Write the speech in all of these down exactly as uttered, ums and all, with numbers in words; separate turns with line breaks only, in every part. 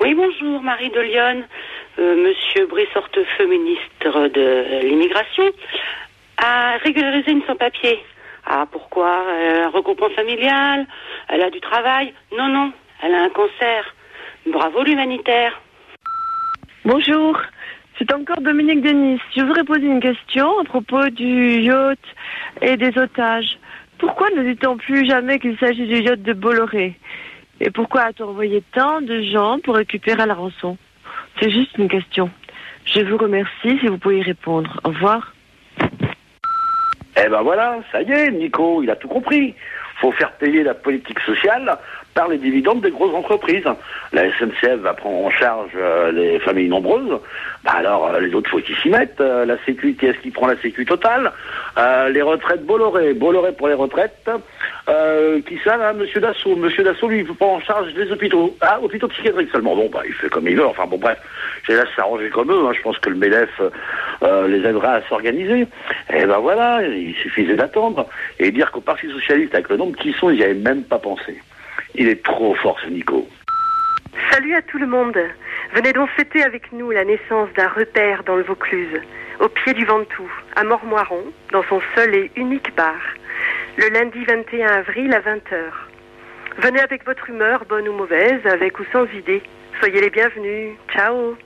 Oui, bonjour, Marie de Lyon. Euh, Monsieur Brice-Hortefeux, ministre de l'Immigration, a régularisé une sans-papier. Ah, pourquoi? euh, Un regroupement familial, elle a du travail. Non, non, elle a un cancer. Bravo l'humanitaire.
Bonjour, c'est encore Dominique Denis. Je voudrais poser une question à propos du yacht et des otages. Pourquoi ne dit-on plus jamais qu'il s'agit du yacht de Bolloré? Et pourquoi a-t-on envoyé tant de gens pour récupérer la rançon? C'est juste une question. Je vous remercie si vous pouvez y répondre. Au revoir.
Eh ben voilà, ça y est, Nico, il a tout compris. Faut faire payer la politique sociale par les dividendes des grosses entreprises. La S N C F va prendre en charge euh, les familles nombreuses. Bah alors, euh, les autres, faut qu'ils s'y mettent. Euh, la Sécu, qui est-ce qui prend la Sécu totale? euh, Les retraites Bolloré. Bolloré pour les retraites. Euh, qui ça, là? Monsieur Dassault. Monsieur Dassault, lui, il prend en charge les hôpitaux. Ah, hôpitaux psychiatriques seulement. Bon, bah, il fait comme il veut. Enfin, bon, bref. Je laisse s'arranger comme eux. Hein. Je pense que le M E L E F euh, les aidera à s'organiser. Et ben voilà, il suffisait d'attendre. Et dire qu'au Parti Socialiste, avec le nombre qu'ils sont, ils n'y avaient même pas pensé. Il est trop fort, ce Nico.
Salut à tout le monde. Venez donc fêter avec nous la naissance d'un repère dans le Vaucluse, au pied du Ventoux, à Mormoiron, dans son seul et unique bar, le lundi vingt et un avril à vingt heures. Venez avec votre humeur, bonne ou mauvaise, avec ou sans idée. Soyez les bienvenus. Ciao.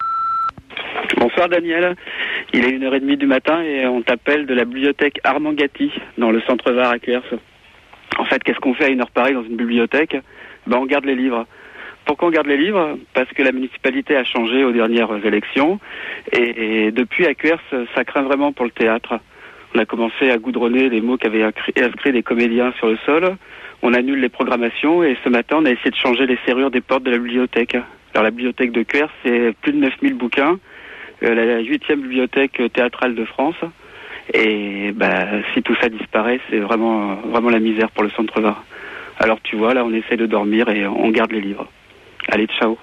Bonsoir Daniel, il est une heure trente du matin et on t'appelle de la bibliothèque Armand Gatti, dans le centre Var à Cuers. En fait, qu'est-ce qu'on fait à une heure pareille dans une bibliothèque? Ben, on garde les livres. Pourquoi on garde les livres? Parce que la municipalité a changé aux dernières élections et, et depuis à Cuers, ça craint vraiment pour le théâtre. On a commencé à goudronner les mots qu'avaient inscrits des comédiens sur le sol, on annule les programmations et ce matin, on a essayé de changer les serrures des portes de la bibliothèque. Alors la bibliothèque de Cuers, c'est plus de neuf mille bouquins, euh, la huitième bibliothèque théâtrale de France. Et bah, si tout ça disparaît, c'est vraiment, vraiment la misère pour le centre Var. Alors tu vois, là on essaie de dormir et on garde les livres. Allez, ciao.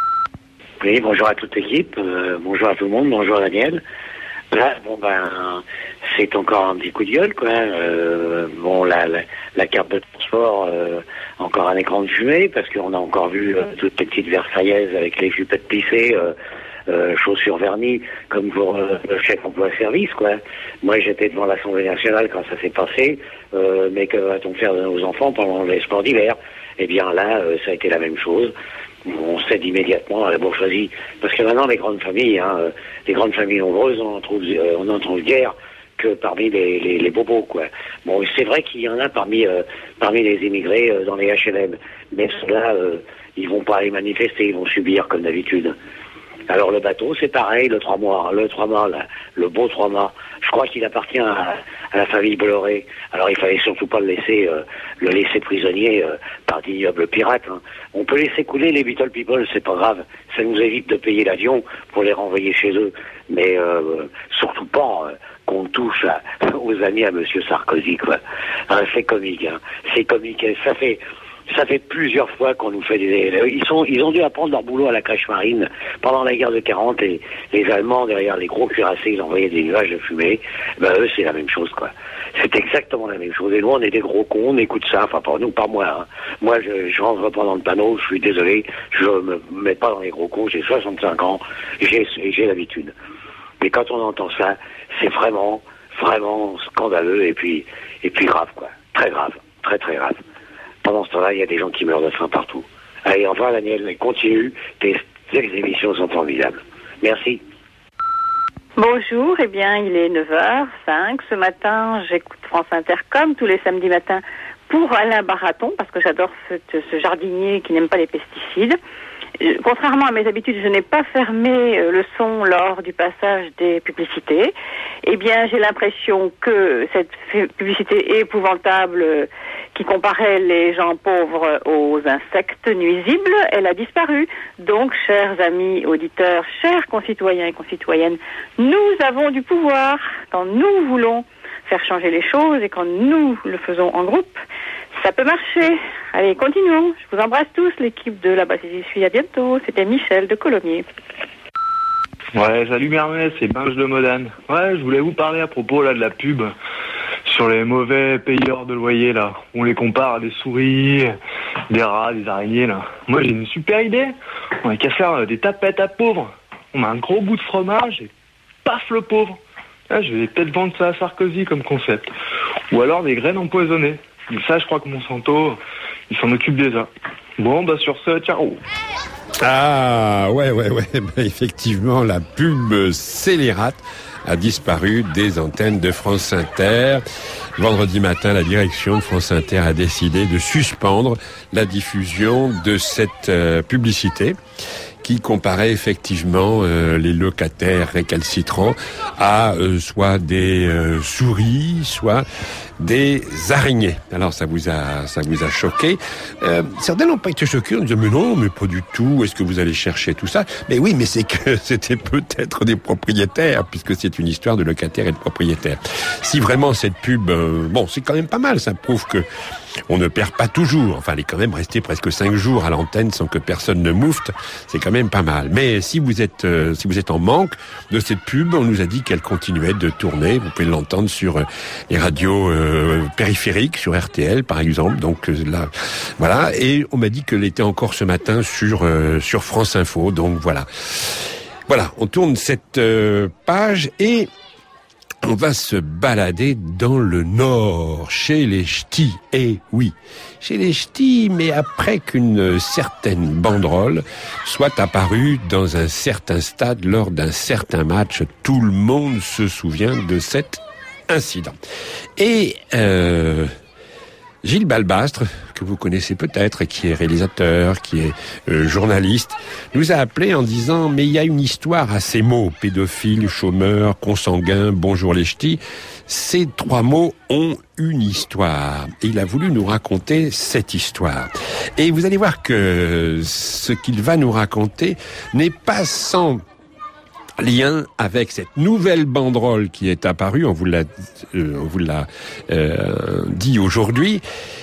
Oui, bonjour à toute l'équipe, euh, bonjour à tout le monde, bonjour Daniel. Là, bon ben, c'est encore un petit coup de gueule, quoi. Euh, bon, la, la, la carte de transport, euh, encore un écran de fumée, parce qu'on a encore vu euh, toutes les petites Versaillaises avec les jupettes plissées, euh, euh, chaussures vernies, comme pour euh, le chef emploi-service, quoi. Moi, j'étais devant l'Assemblée nationale quand ça s'est passé, euh, mais que va-t-on faire de nos enfants pendant les sports d'hiver? Eh bien là, euh, ça a été la même chose. On cède immédiatement à la bourgeoisie, parce que maintenant les grandes familles, hein, euh, les grandes familles nombreuses, on en trouve, euh, on en trouve guère que parmi les, les, les bobos, quoi. Bon, c'est vrai qu'il y en a parmi euh, parmi les immigrés euh, dans les H L M, mais ceux-là, euh, ils vont pas aller manifester, ils vont subir comme d'habitude. Alors le bateau, c'est pareil, le trois mois, le trois mois, là, le beau trois mois. Je crois qu'il appartient à, à la famille Bolloré. Alors il fallait surtout pas le laisser, euh, le laisser prisonnier euh, par d'ignobles pirates. Hein. On peut laisser couler les Little People, c'est pas grave. Ça nous évite de payer l'avion pour les renvoyer chez eux. Mais euh, surtout pas euh, qu'on touche à, aux amis à Monsieur Sarkozy, quoi. Hein, c'est comique, hein. C'est comique. Ça fait. Ça fait plusieurs fois qu'on nous fait des... Ils sont, ils ont dû apprendre leur boulot à la crèche marine. Pendant la guerre de quarante, et les Allemands, derrière les gros cuirassés, ils envoyaient des nuages de fumée. Ben, eux, c'est la même chose, quoi. C'est exactement la même chose. Et nous, on est des gros cons, on écoute ça. Enfin, pas nous, pas moi. Hein. Moi, je, je rentre pas dans le panneau, je suis désolé. Je me mets pas dans les gros cons. J'ai soixante-cinq ans. J'ai, j'ai l'habitude. Mais quand on entend ça, c'est vraiment, vraiment scandaleux et puis, et puis grave, quoi. Très grave. Très, très grave. Pendant ce temps-là, il y a des gens qui meurent de faim partout. Allez, au revoir Daniel, et continue, tes, tes émissions sont formidables. Merci.
Bonjour, eh bien, il est neuf heures cinq. Ce matin, j'écoute France Inter comme tous les samedis matins pour Alain Baraton, parce que j'adore ce, ce jardinier qui n'aime pas les pesticides. Contrairement à mes habitudes, je n'ai pas fermé le son lors du passage des publicités. Eh bien, j'ai l'impression que cette publicité épouvantable qui comparait les gens pauvres aux insectes nuisibles, elle a disparu. Donc, chers amis auditeurs, chers concitoyens et concitoyennes, nous avons du pouvoir quand nous voulons faire changer les choses et quand nous le faisons en groupe. Ça peut marcher. Allez, continuons. Je vous embrasse tous, l'équipe de La Base j'y suis. À bientôt. C'était Michel de Colomiers.
Ouais, salut Mermet, c'est Binge de Modane. Ouais, je voulais vous parler à propos là de la pub sur les mauvais payeurs de loyer là. On les compare à des souris Des rats, des araignées, là. Moi, j'ai une super idée. On n'a qu'à faire euh, des tapettes à pauvres. On a un gros bout de fromage et paf le pauvre. Là, je vais peut-être vendre ça à Sarkozy comme concept. Ou alors des graines empoisonnées. Mais ça, je crois que Monsanto, il s'en occupe déjà. Bon, bah sur ce, ciao.
Ah, ouais, ouais, ouais. Bah, effectivement, la pub scélérate a disparu des antennes de France Inter. Vendredi matin, la direction de France Inter a décidé de suspendre la diffusion de cette euh, publicité qui comparait effectivement euh, les locataires récalcitrants à euh, soit des euh, souris, soit des araignées. Alors ça vous a ça vous a choqué. Euh, certains n'ont pas été choqués, on disait mais non, mais pas du tout. Est-ce que vous allez chercher tout ça? Mais oui, mais c'est que c'était peut-être des propriétaires, puisque c'est une histoire de locataires et de propriétaires. Si vraiment cette pub, euh, bon, c'est quand même pas mal. Ça prouve que on ne perd pas toujours. Enfin, elle est quand même restée presque cinq jours à l'antenne sans que personne ne moufte. C'est quand même pas mal. Mais si vous êtes, euh, si vous êtes en manque de cette pub, on nous a dit qu'elle continuait de tourner. Vous pouvez l'entendre sur euh, les radios euh, périphériques, sur R T L par exemple. Donc euh, là, voilà. Et on m'a dit qu'elle était encore ce matin sur euh, sur France Info. Donc voilà, voilà. On tourne cette euh, page et on va se balader dans le Nord, chez les Ch'tis. Eh oui, chez les Ch'tis, mais après qu'une certaine banderole soit apparue dans un certain stade lors d'un certain match. Tout le monde se souvient de cet incident. Et euh, Gilles Balbastre, que vous connaissez peut-être, qui est réalisateur, qui est euh, journaliste, nous a appelé en disant « Mais il y a une histoire à ces mots, pédophile, chômeur, consanguin, bonjour les ch'tis. Ces trois mots ont une histoire. » Et il a voulu nous raconter cette histoire. Et vous allez voir que ce qu'il va nous raconter n'est pas sans lien avec cette nouvelle banderole qui est apparue, on vous l'a, euh, on vous l'a euh, dit aujourd'hui,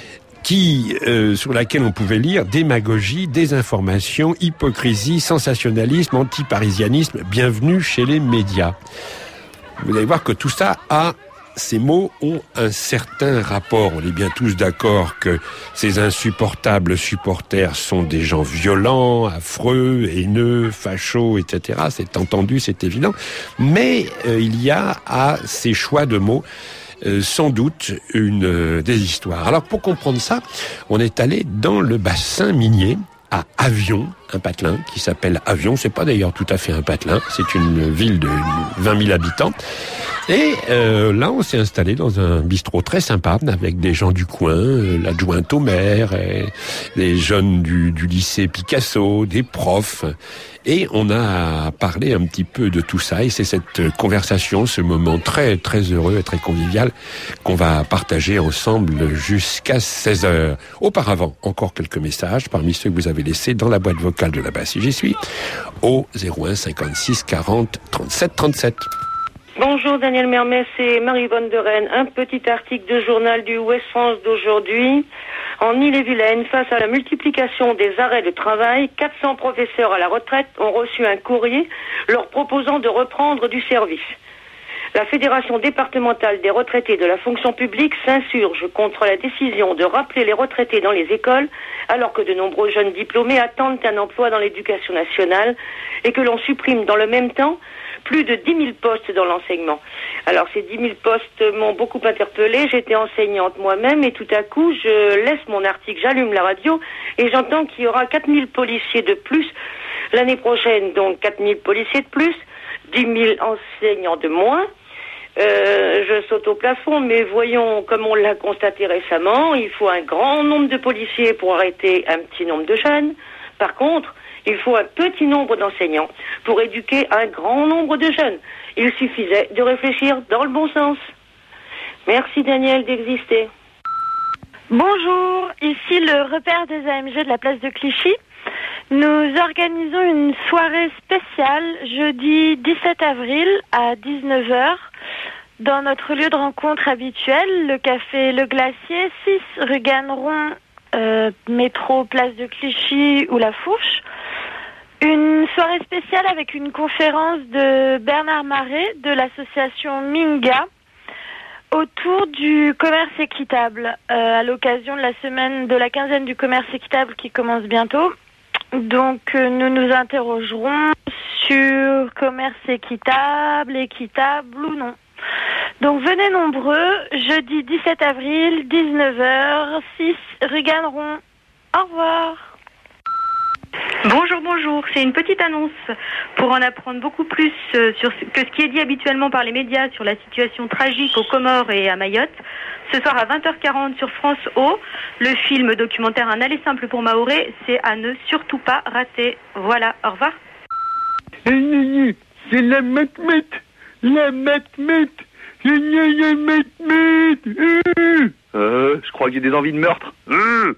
qui euh, sur laquelle on pouvait lire démagogie, désinformation, hypocrisie, sensationnalisme, antiparisianisme, bienvenue chez les médias. Vous allez voir que tout ça a ces mots ont un certain rapport. On est bien tous d'accord que ces insupportables supporters sont des gens violents, affreux, haineux, fachos, et cetera. C'est entendu, c'est évident. Mais euh, il y a à ces choix de mots euh, sans doute une euh, des histoires. Alors pour comprendre ça, on est allé dans le bassin minier à Avion, un patelin qui s'appelle Avion. C'est pas d'ailleurs tout à fait un patelin, c'est une ville de vingt mille habitants. Et euh, là, on s'est installé dans un bistrot très sympa avec des gens du coin, euh, l'adjointe au maire, et les jeunes du, du lycée Picasso, des profs. Et on a parlé un petit peu de tout ça. Et c'est cette conversation, ce moment très très heureux et très convivial qu'on va partager ensemble jusqu'à seize heures. Auparavant, encore quelques messages parmi ceux que vous avez laissés dans la boîte vocale de là-bas, si j'y suis, au zéro un cinquante-six quarante trente-sept trente-sept.
Bonjour Daniel Mermet, c'est Marie-Vonne de Rennes. Un petit article de journal du Ouest France d'aujourd'hui. En Ille-et-Vilaine, face à la multiplication des arrêts de travail, quatre cents professeurs à la retraite ont reçu un courrier leur proposant de reprendre du service. La Fédération départementale des retraités de la fonction publique s'insurge contre la décision de rappeler les retraités dans les écoles alors que de nombreux jeunes diplômés attendent un emploi dans l'éducation nationale et que l'on supprime dans le même temps plus de dix mille postes dans l'enseignement. Alors ces dix mille postes m'ont beaucoup interpellée. J'étais enseignante moi-même et tout à coup je laisse mon article, j'allume la radio et j'entends qu'il y aura quatre mille policiers de plus l'année prochaine. Donc quatre mille policiers de plus, dix mille enseignants de moins. Euh, je saute au plafond, mais voyons, comme on l'a constaté récemment, il faut un grand nombre de policiers pour arrêter un petit nombre de jeunes. Par contre, il faut un petit nombre d'enseignants pour éduquer un grand nombre de jeunes. Il suffisait de réfléchir dans le bon sens. Merci Daniel d'exister.
Bonjour, ici le repère des A M G de la place de Clichy. Nous organisons une soirée spéciale jeudi dix-sept avril à dix-neuf heures dans notre lieu de rencontre habituel, le café Le Glacier, six rue Ganneron, euh, métro place de Clichy ou La Fourche. Une soirée spéciale avec une conférence de Bernard Marais de l'association Minga
autour du commerce équitable, euh, à l'occasion de la semaine de la quinzaine du commerce équitable qui commence bientôt. Donc euh, nous nous interrogerons sur commerce équitable, équitable ou non. Donc venez nombreux, jeudi dix-sept avril, dix-neuf heures, six rue Ganneron. Au revoir.
Bonjour, bonjour. C'est une petite annonce pour en apprendre beaucoup plus euh, sur ce, que ce qui est dit habituellement par les médias sur la situation tragique aux Comores et à Mayotte. Ce soir à vingt heures quarante sur France O, le film documentaire Un aller simple pour Mahorais, c'est à ne surtout pas rater. Voilà, au revoir.
C'est la matmette, la matmette, la matmette. Euh, je crois qu'il y a des envies de meurtre. Euh.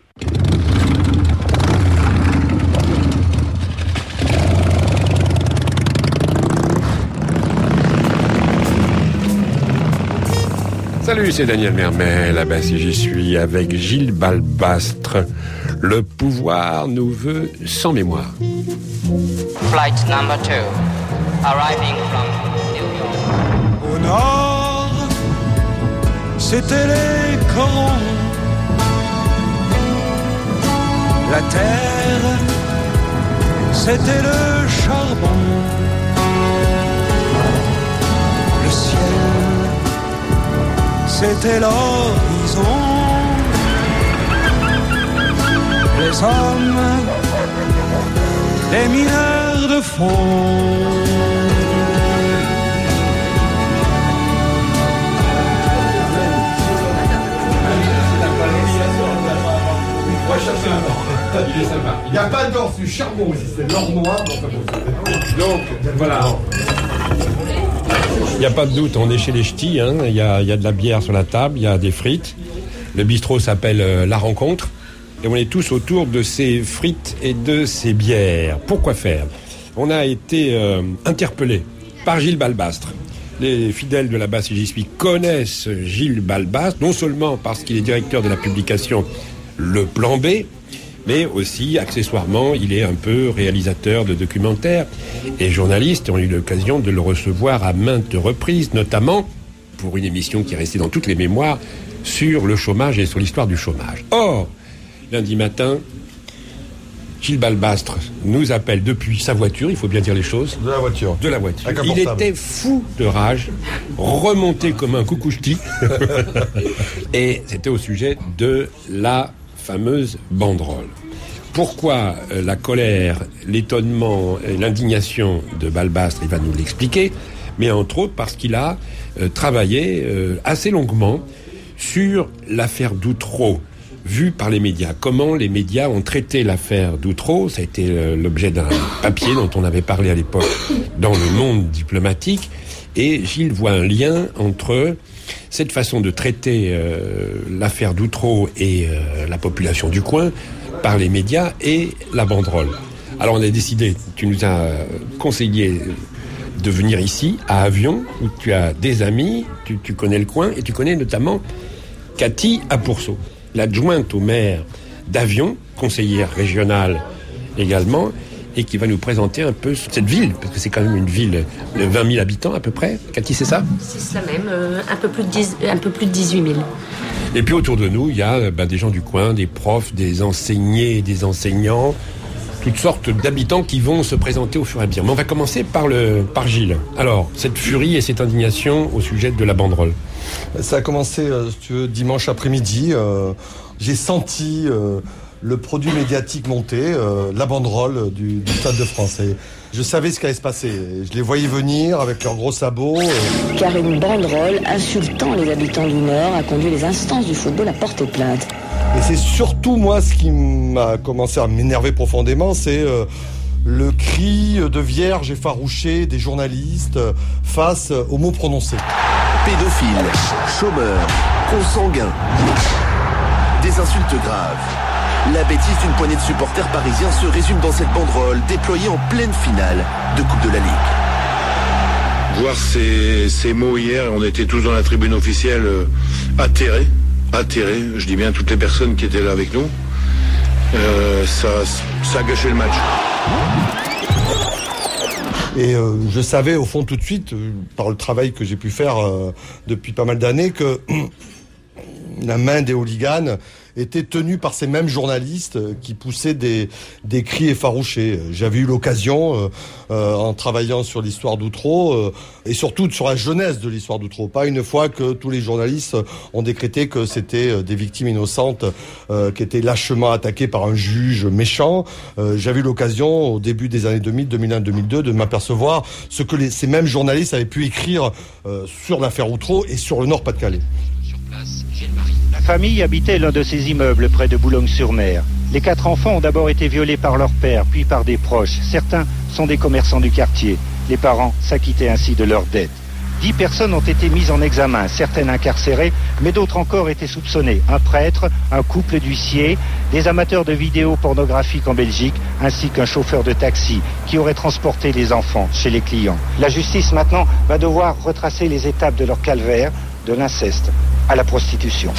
Salut, c'est Daniel Mermet, là-bas si j'y suis, avec Gilles Balbastre. Le pouvoir nous veut sans mémoire.
Flight number two, arriving from New York.
Au nord, c'était les corons. La terre, c'était le charbon. Le ciel, c'était l'horizon. Les hommes, les mineurs de fond.
Il est sympa. Il n'y a pas d'or, c'est du charbon aussi, c'est l'or noir.
Donc, voilà. Il n'y a pas de doute, on est chez les ch'tis, hein. il, y a, il y a de la bière sur la table, il y a des frites. Le bistrot s'appelle euh, La Rencontre. Et on est tous autour de ces frites et de ces bières. Pourquoi faire ? On a été euh, interpellés par Gilles Balbastre. Les fidèles de la base, si j'y suis, connaissent Gilles Balbastre, non seulement parce qu'il est directeur de la publication Le Plan B, mais aussi, accessoirement, il est un peu réalisateur de documentaires et journaliste. Et on a eu l'occasion de le recevoir à maintes reprises, notamment pour une émission qui est restée dans toutes les mémoires sur le chômage et sur l'histoire du chômage. Or, lundi matin, Gilles Balbastre nous appelle depuis sa voiture, il faut bien dire les choses.
De la voiture.
De la voiture. Il était fou de rage, remonté comme un coucou-ch'ti. Et c'était au sujet de la fameuse banderole. Pourquoi euh, la colère, l'étonnement et l'indignation de Balbastre, il va nous l'expliquer, mais entre autres parce qu'il a euh, travaillé euh, assez longuement sur l'affaire d'Outreau, vue par les médias. Comment les médias ont traité l'affaire d'Outreau, ça a été euh, l'objet d'un papier dont on avait parlé à l'époque dans le monde diplomatique, et Gilles voit un lien entre cette façon de traiter euh, l'affaire d'Outreau et euh, la population du coin par les médias et la banderole. Alors on a décidé, tu nous as conseillé de venir ici, à Avion, où tu as des amis, tu, tu connais le coin, et tu connais notamment Cathy Apourceau, l'adjointe au maire d'Avion, conseillère régionale également, et qui va nous présenter un peu cette ville, parce que c'est quand même une ville de vingt mille habitants à peu près. Cathy, c'est ça ?
C'est ça même, euh, un peu plus de dix, un peu plus de dix-huit mille.
Et puis autour de nous, il y a ben, des gens du coin, des profs, des enseignés, des enseignants, toutes sortes d'habitants qui vont se présenter au fur et à mesure. Mais on va commencer par, le, par Gilles. Alors, cette furie et cette indignation au sujet de la banderole.
Ça a commencé, euh, si tu veux, dimanche après-midi. Euh, j'ai senti euh, le produit médiatique monter, euh, la banderole du, du Stade de France. Et je savais ce qui allait se passer. Je les voyais venir avec leurs gros sabots. Euh...
Car une banderole insultant les habitants du Nord a conduit les instances du football à porter plainte.
Et c'est surtout moi ce qui m'a commencé à m'énerver profondément, c'est euh, le cri de vierge effarouché des journalistes face aux mots prononcés.
Pédophiles, chômeurs, consanguins, des insultes graves. La bêtise d'une poignée de supporters parisiens se résume dans cette banderole déployée en pleine finale de Coupe de la Ligue.
Voir ces, ces mots hier, on était tous dans la tribune officielle euh, atterrés, atterrés, je dis bien toutes les personnes qui étaient là avec nous, euh, ça, ça a gâché le match.
Et euh, je savais au fond tout de suite, euh, par le travail que j'ai pu faire euh, depuis pas mal d'années, que la main des hooligans était tenue par ces mêmes journalistes qui poussaient des, des cris effarouchés. J'avais eu l'occasion, euh, euh, en travaillant sur l'histoire d'Outreau, euh, et surtout sur la jeunesse de l'histoire d'Outreau, pas une fois que tous les journalistes ont décrété que c'était des victimes innocentes euh, qui étaient lâchement attaquées par un juge méchant. Euh, j'avais eu l'occasion, au début des années deux mille, deux mille un, deux mille deux, de m'apercevoir ce que les, ces mêmes journalistes avaient pu écrire euh, sur l'affaire Outreau et sur le Nord-Pas-de-Calais.
La famille habitait l'un de ces immeubles près de Boulogne-sur-Mer. Les quatre enfants ont d'abord été violés par leur père, puis par des proches. Certains sont des commerçants du quartier. Les parents s'acquittaient ainsi de leurs dettes. Dix personnes ont été mises en examen, certaines incarcérées, mais d'autres encore étaient soupçonnées. Un prêtre, un couple d'huissiers, des amateurs de vidéos pornographiques en Belgique, ainsi qu'un chauffeur de taxi qui aurait transporté les enfants chez les clients. La justice maintenant va devoir retracer les étapes de leur calvaire, de l'inceste à la prostitution.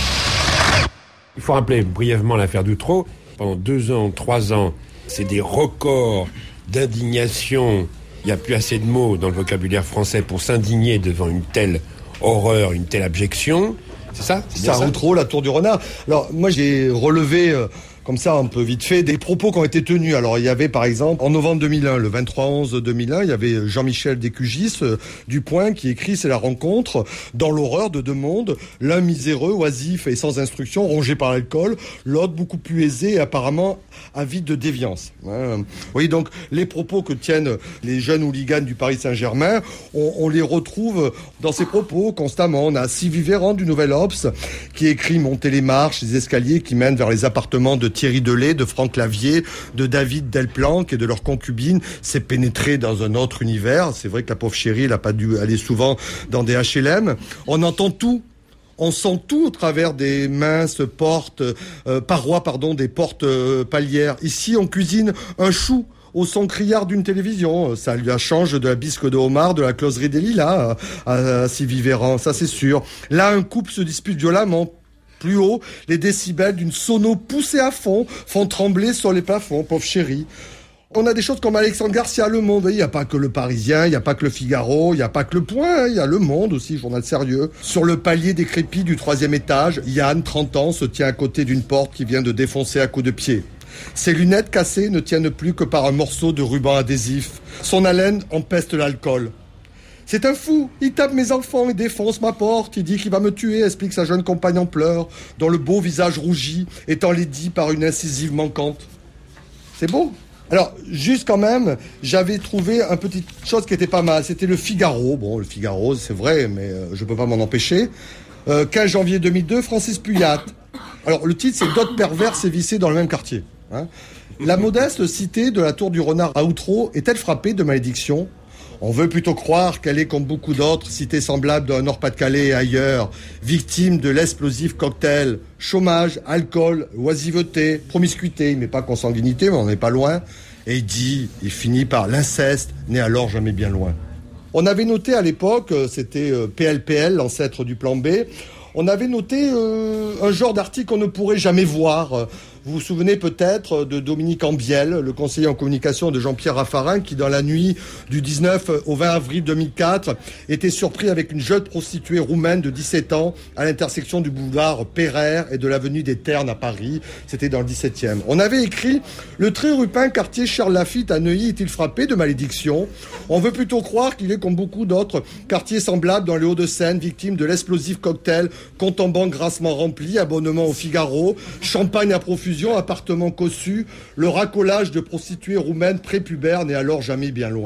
Il faut rappeler brièvement l'affaire d'Outreau. Pendant deux ans, trois ans, c'est des records d'indignation. Il n'y a plus assez de mots dans le vocabulaire français pour s'indigner devant une telle horreur, une telle abjection. C'est ça ? C'est
ça, Outreau, la tour du renard. Alors, moi, j'ai relevé... Euh... comme ça, un peu vite fait, des propos qui ont été tenus. Alors, il y avait, par exemple, en novembre deux mille un, le vingt-trois onze deux mille un, il y avait Jean-Michel Descugis, euh, du Point, qui écrit « C'est la rencontre dans l'horreur de deux mondes, l'un miséreux, oisif et sans instruction, rongé par l'alcool, l'autre beaucoup plus aisé et apparemment avide de déviance. Hein. » Vous voyez, donc, les propos que tiennent les jeunes hooligans du Paris Saint-Germain, on, on les retrouve dans ces propos constamment. On a Sylvie Véran du Nouvel Obs, qui écrit « Monter les marches, les escaliers qui mènent vers les appartements de Thierry Delay, de Franck Lavier, de David Delplanque et de leur concubine, s'est pénétré dans un autre univers. C'est vrai que la pauvre chérie, elle n'a pas dû aller souvent dans des H L M. On entend tout. On sent tout au travers des minces portes, euh, parois, pardon, des portes euh, palières. Ici, on cuisine un chou au son criard d'une télévision. Ça lui a change de la bisque de homard, de la closerie des lilas à, à, à Sylvie Véran, ça c'est sûr. Là, un couple se dispute violemment. Plus haut, les décibels d'une sono poussée à fond font trembler sur les plafonds, pauvre chérie. On a des choses comme Alexandre Garcia, Le Monde. Il n'y a pas que Le Parisien, il n'y a pas que Le Figaro, il n'y a pas que Le Point, il y a Le Monde aussi, journal sérieux. Sur le palier décrépit du troisième étage, Yann, trente ans, se tient à côté d'une porte qui vient de défoncer à coups de pied. Ses lunettes cassées ne tiennent plus que par un morceau de ruban adhésif. Son haleine empeste l'alcool. C'est un fou, il tape mes enfants et défonce ma porte, il dit qu'il va me tuer, explique sa jeune compagne en pleurs, dont le beau visage rougi est enlaidi par une incisive manquante. C'est beau. Alors, juste quand même, j'avais trouvé une petite chose qui était pas mal, c'était le Figaro. Bon, le Figaro, c'est vrai, mais euh, je peux pas m'en empêcher. Euh, quinze janvier deux mille deux, Francis Puyat. Alors, le titre, c'est « D'autres pervers sévissaient dans le même quartier hein ». La modeste cité de la Tour du Renard à Outreau est-elle frappée de malédiction ? On veut plutôt croire qu'elle est, comme beaucoup d'autres cités semblables dans le Nord-Pas-de-Calais et ailleurs, victime de l'explosif cocktail, chômage, alcool, oisiveté, promiscuité, mais pas consanguinité, mais on n'est pas loin, et il dit, il finit par l'inceste, n'est alors jamais bien loin. On avait noté à l'époque, c'était P L P L, l'ancêtre du plan B, on avait noté euh, un genre d'article qu'on ne pourrait jamais voir. Vous vous souvenez peut-être de Dominique Ambiel, le conseiller en communication de Jean-Pierre Raffarin, qui dans la nuit du dix-neuf au vingt avril deux mille quatre était surpris avec une jeune prostituée roumaine de dix-sept ans à l'intersection du boulevard Pereire et de l'avenue des Ternes à Paris. C'était dans le dix-septième. On avait écrit « Le très rupin quartier Charles Lafitte à Neuilly est-il frappé de malédiction ? On veut plutôt croire qu'il est comme beaucoup d'autres quartiers semblables dans les Hauts-de-Seine, victime de l'explosif cocktail, compte en banque grassement rempli, abonnement au Figaro, champagne à profusion, appartement cossu, le racolage de prostituées roumaines prépubères n'est alors jamais bien loin. »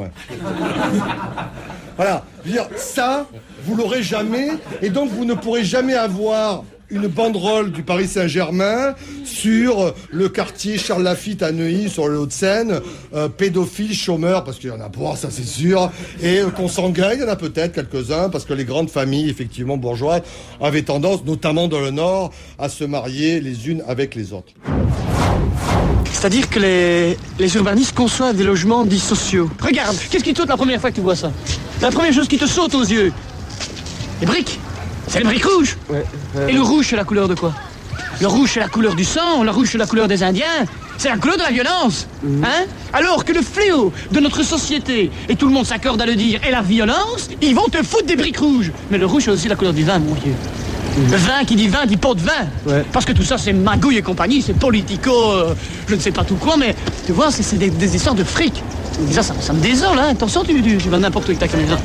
Voilà, je veux dire, ça, vous l'aurez jamais, et donc vous ne pourrez jamais avoir une banderole du Paris Saint-Germain sur le quartier Charles Lafitte à Neuilly, sur le Hauts-de-Seine, euh, pédophile, chômeur, parce qu'il y en a pas, ça c'est sûr, et euh, consanguin, il y en a peut-être quelques-uns, parce que les grandes familles, effectivement, bourgeoises, avaient tendance, notamment dans le Nord, à se marier les unes avec les autres.
C'est-à-dire que les, les urbanistes conçoivent des logements dits sociaux. Regarde, qu'est-ce qui te saute la première fois que tu vois ça ? La première chose qui te saute aux yeux, les briques. C'est les briques rouges. Ouais, euh... Et le rouge, c'est la couleur de quoi ? Le rouge, c'est la couleur du sang, le rouge, c'est la couleur des Indiens. C'est la couleur de la violence. Mmh. Hein ? Alors que le fléau de notre société, et tout le monde s'accorde à le dire, est la violence, ils vont te foutre des briques rouges. Mais le rouge, c'est aussi la couleur du vin, mon vieux. Le vin qui dit vin dit pot de vin. Ouais. Parce que tout ça, c'est magouille et compagnie, c'est politico, euh, je ne sais pas tout quoi, mais tu vois, c'est, c'est des, des histoires de fric. Ça, ça, ça me désole, hein. Attention, tu, tu, tu vas n'importe où avec ta caméra.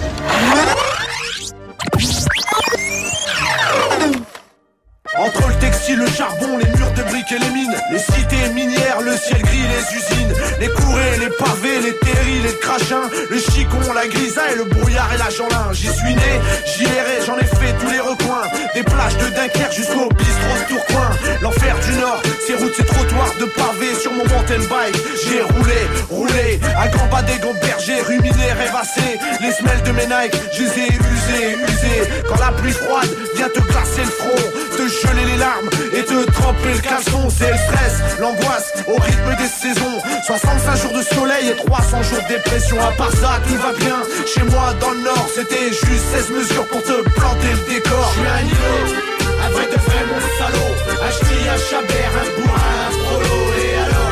Entre le textile, le charbon, les murs de briques et les mines, les cités minières, le ciel gris, les usines, les courées, les pavés, les terris, les crachins, le chicon, la grisaille, le brouillard et la Jeanlin. J'y suis né, j'y errai, j'en ai fait tous les recoins, des plages de Dunkerque jusqu'au bistrot de Tourcoing. L'enfer du Nord, ces routes, ces trottoirs de pavés sur mon mountain bike. J'ai roulé, roulé, à Gambadé, Gamberger, ruminé, rêvassé. Les semelles de mes Nike, je les ai usées, usées. Quand la pluie froide vient te glacer le front, te geler les larmes et te tremper le caleçon. C'est le stress, l'angoisse au rythme des saisons. soixante-cinq jours de soleil et trois cents jours de dépression. À part ça, tout va bien. Chez moi dans le Nord, c'était juste seize mesures pour te planter le décor. Je suis un îlot, un vrai de vrai mon salaud. Un ch'ti, un chabert, un bourrin, un prolo. Et alors,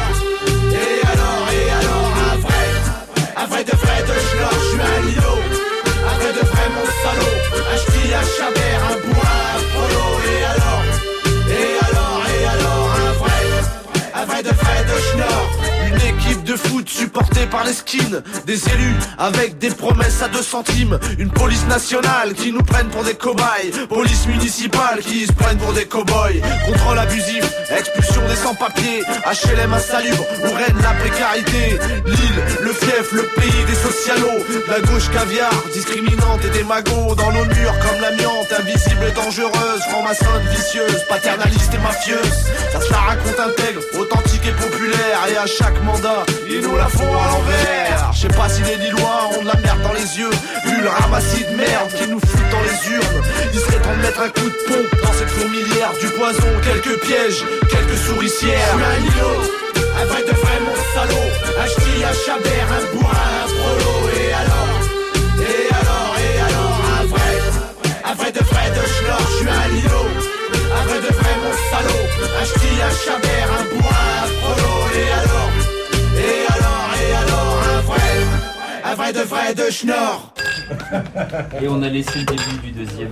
et alors, et alors, un vrai, un vrai de vrai de schnorr. Je suis un îlot, un vrai de vrai mon salaud. Un ch'ti, un chabert, un bourrin, un prolo. Et alors, et alors, et alors, un vrai, un vrai de vrai de schnorr. Une équipe de foot supportée par les skins, des élus avec des promesses à deux centimes, une police nationale qui nous prennent pour des cobayes, police municipale qui se prennent pour des cow-boys, contrôle abusif, expulsion des sans-papiers, H L M insalubre où règne la précarité, Lille, le fief, le pays des socialos, la gauche caviar, discriminante et démago, dans nos murs comme l'amiante, invisible et dangereuse, franc-maçonne, vicieuse, paternaliste et mafieuse, ça se la raconte intègre, authentique et populaire, et à chaque mandat, ils nous la font à l'envers. Je sais pas si les Lillois ont de la merde dans les yeux, vu le ramassis de merde qu'ils nous foutent dans les urnes. Il serait temps de mettre un coup de pompe dans cette fourmilière, du poison, quelques pièges, quelques souricières. Je suis un îlot, un vrai de vrai mon salaud, un ch'ti, un chabert, un bourrin, un prolo. Et alors, et alors, et alors, un vrai, un vrai de vrai de schnorr. Je suis un îlot, un vrai de vrai mon salaud, un ch'ti, un chabert, un bourrin, un prolo. Et alors, et alors, et alors, un vrai, un vrai de vrai de schnorr.
Et on a laissé le début du deuxième.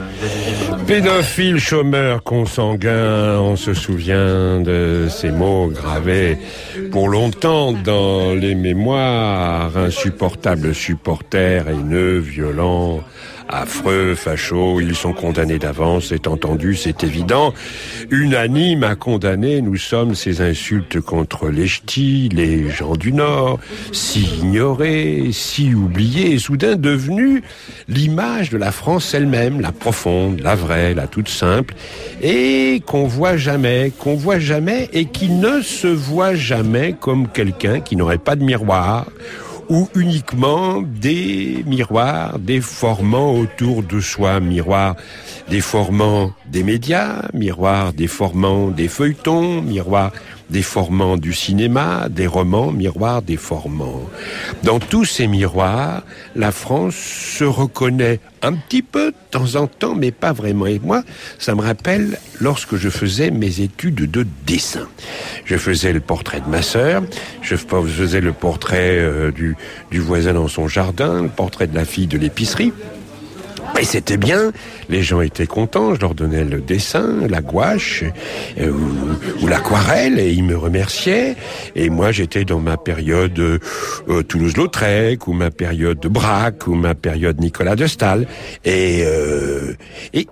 Euh,
Pédophile, chômeur, consanguin, on se souvient de ces mots gravés pour longtemps dans les mémoires. Insupportable supporter, haineux, violent, affreux, fachos, ils sont condamnés d'avance, c'est entendu, c'est évident. Unanime à condamner, nous sommes ces insultes contre les ch'tis, les gens du Nord, si ignorés, si oubliés, et soudain devenus l'image de la France elle-même, la profonde, la vraie, la toute simple, et qu'on voit jamais, qu'on voit jamais, et qui ne se voit jamais comme quelqu'un qui n'aurait pas de miroir, ou uniquement des miroirs déformant autour de soi, miroirs déformant des médias, miroirs déformant des feuilletons, miroirs déformant du cinéma, des romans, miroirs déformant. Dans tous ces miroirs, la France se reconnaît un petit peu de temps en temps, mais pas vraiment. Et moi, ça me rappelle lorsque je faisais mes études de dessin. Je faisais le portrait de ma sœur, je faisais le portrait euh, du, du voisin dans son jardin, le portrait de la fille de l'épicerie. Et c'était bien, les gens étaient contents, je leur donnais le dessin, la gouache euh, ou, ou l'aquarelle, et ils me remerciaient. Et moi, j'étais dans ma période euh, Toulouse-Lautrec, ou ma période de Braque, ou ma période Nicolas de Staël. Et, euh, et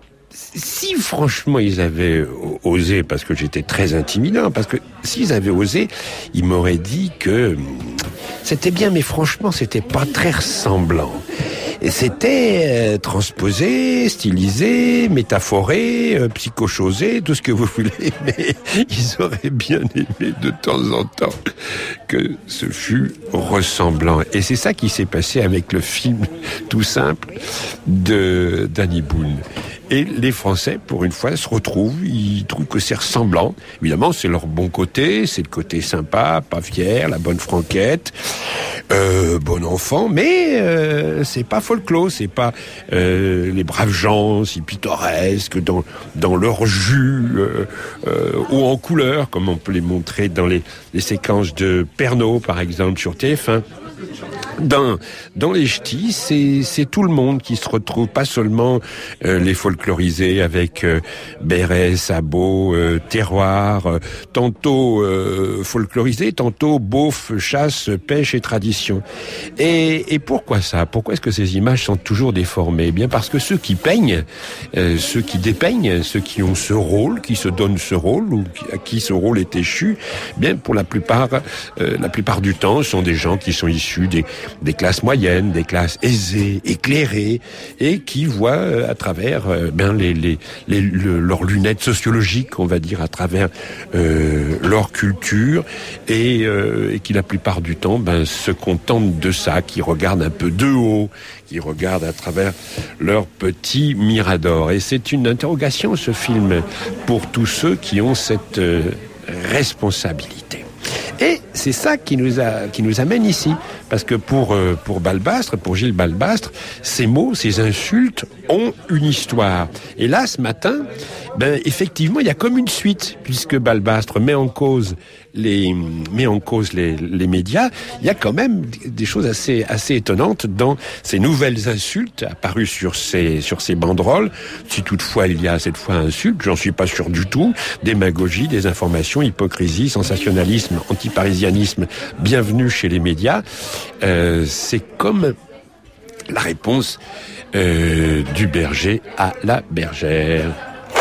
si franchement ils avaient osé, parce que j'étais très intimidant, parce que s'ils avaient osé, ils m'auraient dit que c'était bien, mais franchement, c'était pas très ressemblant. Et c'était euh, transposé, stylisé, métaphoré, euh, psychochosé, tout ce que vous voulez, mais ils auraient bien aimé de temps en temps que ce fût ressemblant. Et c'est ça qui s'est passé avec le film tout simple de Danny Boone. Et les Français, pour une fois, se retrouvent, ils trouvent que c'est ressemblant. Évidemment, c'est leur bon côté, c'est le côté sympa, pas fier, la bonne franquette. Euh, bon enfant, mais euh, c'est pas folklore, c'est pas euh, les braves gens si pittoresques dans dans leur jus euh, euh, ou en couleur, comme on peut les montrer dans les, les séquences de Pernod, par exemple, sur T F un. Dans, dans les ch'tis, c'est, c'est tout le monde qui se retrouve, pas seulement euh, les folklorisés avec euh, béret, sabot, euh, terroir, euh, tantôt euh, folklorisés, tantôt beauf, chasse, pêche et tradition. Et, et pourquoi ça ? Pourquoi est-ce que ces images sont toujours déformées ? Eh bien parce que ceux qui peignent, euh, ceux qui dépeignent, ceux qui ont ce rôle, qui se donnent ce rôle, ou à qui ce rôle est échu, eh bien pour la plupart, euh, la plupart du temps, sont des gens qui sont issus des des classes moyennes, des classes aisées, éclairées, et qui voient euh, à travers euh, ben les, les, les le, leurs lunettes sociologiques, on va dire, à travers euh, leur culture, et, euh, et qui la plupart du temps ben se contentent de ça, qui regardent un peu de haut, qui regardent à travers leur petit mirador. Et c'est une interrogation, ce film, pour tous ceux qui ont cette euh, responsabilité. Et c'est ça qui nous a, qui nous amène ici. Parce que pour, euh, pour Balbastre, pour Gilles Balbastre, ces mots, ces insultes ont une histoire. Et là, ce matin, ben, effectivement, il y a comme une suite, puisque Balbastre met en cause les, met en cause les, les médias. Il y a quand même des choses assez, assez étonnantes dans ces nouvelles insultes apparues sur ces, sur ces banderoles. Si toutefois il y a cette fois insultes, j'en suis pas sûr du tout. Démagogie, désinformation, hypocrisie, sensationnalisme, antiparisianisme, bienvenue chez les médias. Euh, c'est comme la réponse euh, du berger à la bergère.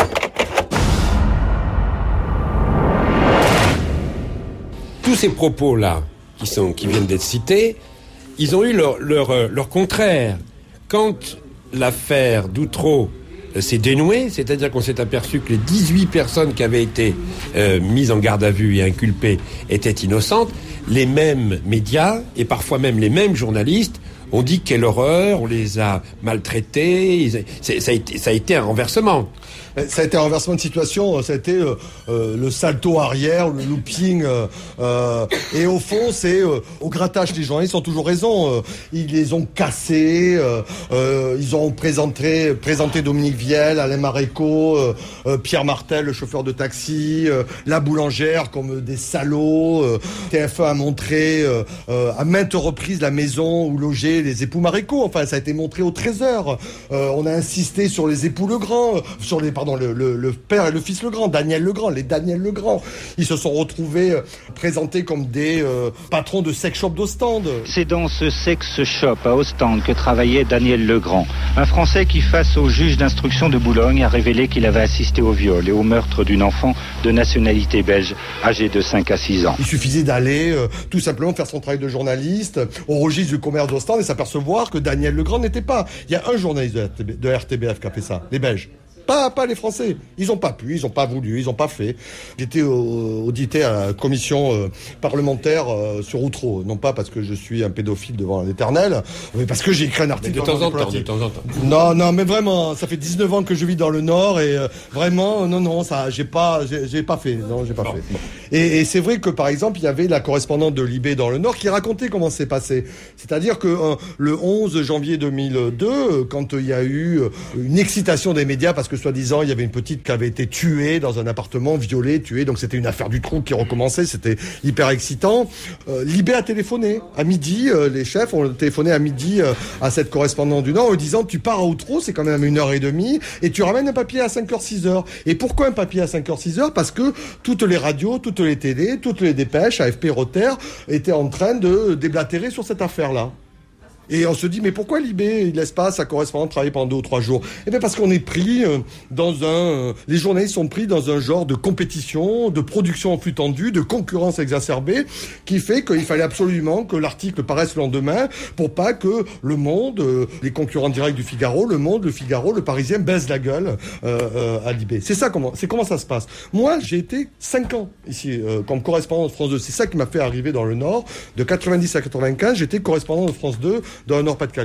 Tous ces propos-là, qui sont, qui viennent d'être cités, ils ont eu leur, leur, leur contraire. Quand l'affaire d'Outreau s'est dénouée, c'est-à-dire qu'on s'est aperçu que les dix-huit personnes qui avaient été euh, mises en garde à vue et inculpées étaient innocentes, les mêmes médias, et parfois même les mêmes journalistes, ont dit quelle horreur, on les a maltraités, c'est, ça, a été, ça a été un renversement.
Ça a été un renversement de situation, ça a été euh, euh, le salto arrière, le looping. Euh, euh, et au fond, c'est euh, au grattage, les journalistes ont toujours raison. Euh, ils les ont cassés, euh, euh, ils ont présenté, présenté Dominique Viel, Alain Maréco, euh, euh, Pierre Martel, le chauffeur de taxi, euh, la boulangère comme des salauds. Euh, T F un a montré euh, euh, à maintes reprises la maison où logeaient les époux Maréco. Enfin, ça a été montré au Trésor. Euh, on a insisté sur les époux Legrand, euh, sur les pardon. Le, le, le père et le fils Legrand, Daniel Legrand, les Daniel Legrand. Ils se sont retrouvés euh, présentés comme des euh, patrons de sex shop d'Ostende.
C'est dans ce sex shop à Ostende que travaillait Daniel Legrand, un Français qui, face au juge d'instruction de Boulogne, a révélé qu'il avait assisté au viol et au meurtre d'une enfant de nationalité belge, âgée de cinq à six ans.
Il suffisait d'aller euh, tout simplement faire son travail de journaliste au registre du commerce d'Ostende et s'apercevoir que Daniel Legrand n'était pas. Il y a un journaliste de R T B, de R T B F qui a fait ça, les Belges. Pas, pas les Français. Ils n'ont pas pu, ils n'ont pas voulu, ils n'ont pas fait. J'étais euh, audité à la commission euh, parlementaire euh, sur Outreau. Non pas parce que je suis un pédophile devant l'Éternel, mais parce que j'ai écrit un article.
Mais de temps en temps, de temps en temps.
Non, non, mais vraiment, ça fait dix-neuf ans que je vis dans le Nord et euh, vraiment, non, non, ça, j'ai pas, j'ai, j'ai pas fait. Non, j'ai pas bon, fait. Bon. Et, et c'est vrai que par exemple, il y avait la correspondante de Libé dans le Nord qui racontait comment c'est passé. C'est-à-dire que euh, le onze janvier deux mille deux, quand il y a eu une excitation des médias parce que soi-disant, il y avait une petite qui avait été tuée dans un appartement, violée, tuée. Donc c'était une affaire du trou qui recommençait. C'était hyper excitant. Euh, Libé a téléphoné à midi. Euh, les chefs ont téléphoné à midi euh, à cette correspondante du Nord en disant tu pars à Outreau, c'est quand même une heure et demie, et tu ramènes un papier à cinq heures, six heures. Et pourquoi un papier à cinq heures, six heures? Parce que toutes les radios, toutes les télés, toutes les dépêches, A F P, Reuters, étaient en train de déblatérer sur cette affaire-là. Et on se dit, mais pourquoi Libé, il laisse pas sa correspondante travailler pendant deux ou trois jours? Eh bien, parce qu'on est pris euh, dans un... Euh, les journalistes sont pris dans un genre de compétition, de production en flux tendu, de concurrence exacerbée, qui fait qu'il fallait absolument que l'article paraisse le lendemain pour pas que Le Monde, euh, les concurrents directs du Figaro, Le Monde, Le Figaro, Le Parisien baissent la gueule euh, euh, à Libé. C'est ça comment, c'est comment ça se passe. Moi, j'ai été cinq ans ici euh, comme correspondant de France deux. C'est ça qui m'a fait arriver dans le Nord. De quatre-vingt-dix à quatre-vingt-quinze, j'étais correspondant de France deux dans le Nord-Pas-de-Calais.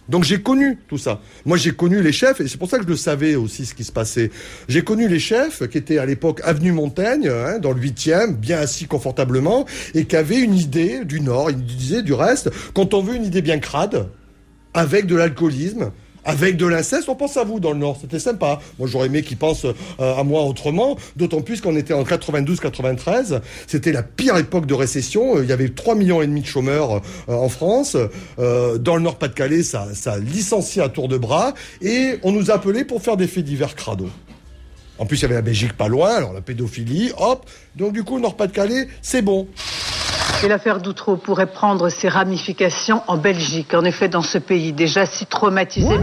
Donc j'ai connu tout ça. Moi j'ai connu les chefs, et c'est pour ça que je le savais aussi ce qui se passait. J'ai connu les chefs qui étaient à l'époque avenue Montaigne, hein, dans le huitième, bien assis confortablement, et qui avaient une idée du Nord, ils disaient du reste, quand on veut une idée bien crade, avec de l'alcoolisme, avec de l'inceste, on pense à vous dans le Nord, c'était sympa. Moi j'aurais aimé qu'ils pensent euh, à moi autrement, d'autant plus qu'on était en quatre-vingt-douze quatre-vingt-treize, c'était la pire époque de récession, il y avait trois millions et demi de chômeurs euh, en France, euh, dans le Nord-Pas-de-Calais ça, ça licenciait à tour de bras, et on nous appelait pour faire des faits divers crado. En plus il y avait la Belgique pas loin, alors la pédophilie, hop, donc du coup le Nord-Pas-de-Calais c'est bon.
Et l'affaire d'Outreau pourrait prendre ses ramifications en Belgique. En effet, dans ce pays déjà si traumatisé.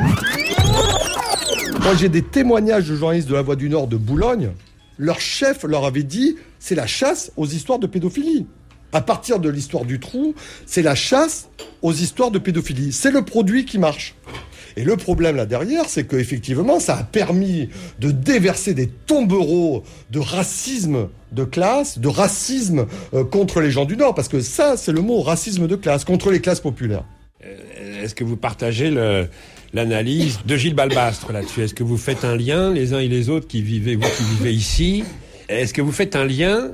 Moi, j'ai des témoignages de journalistes de La Voix du Nord de Boulogne. Leur chef leur avait dit, c'est la chasse aux histoires de pédophilie. À partir de l'histoire du trou, c'est la chasse aux histoires de pédophilie. C'est le produit qui marche. Et le problème là derrière, c'est qu'effectivement, ça a permis de déverser des tombereaux de racisme de classe, de racisme euh, contre les gens du Nord. Parce que ça, c'est le mot, racisme de classe, contre les classes populaires.
Est-ce que vous partagez le, l'analyse de Gilles Balbastre là-dessus ? Est-ce que vous faites un lien, les uns et les autres qui vivez, vous qui vivez ici ? Est-ce que vous faites un lien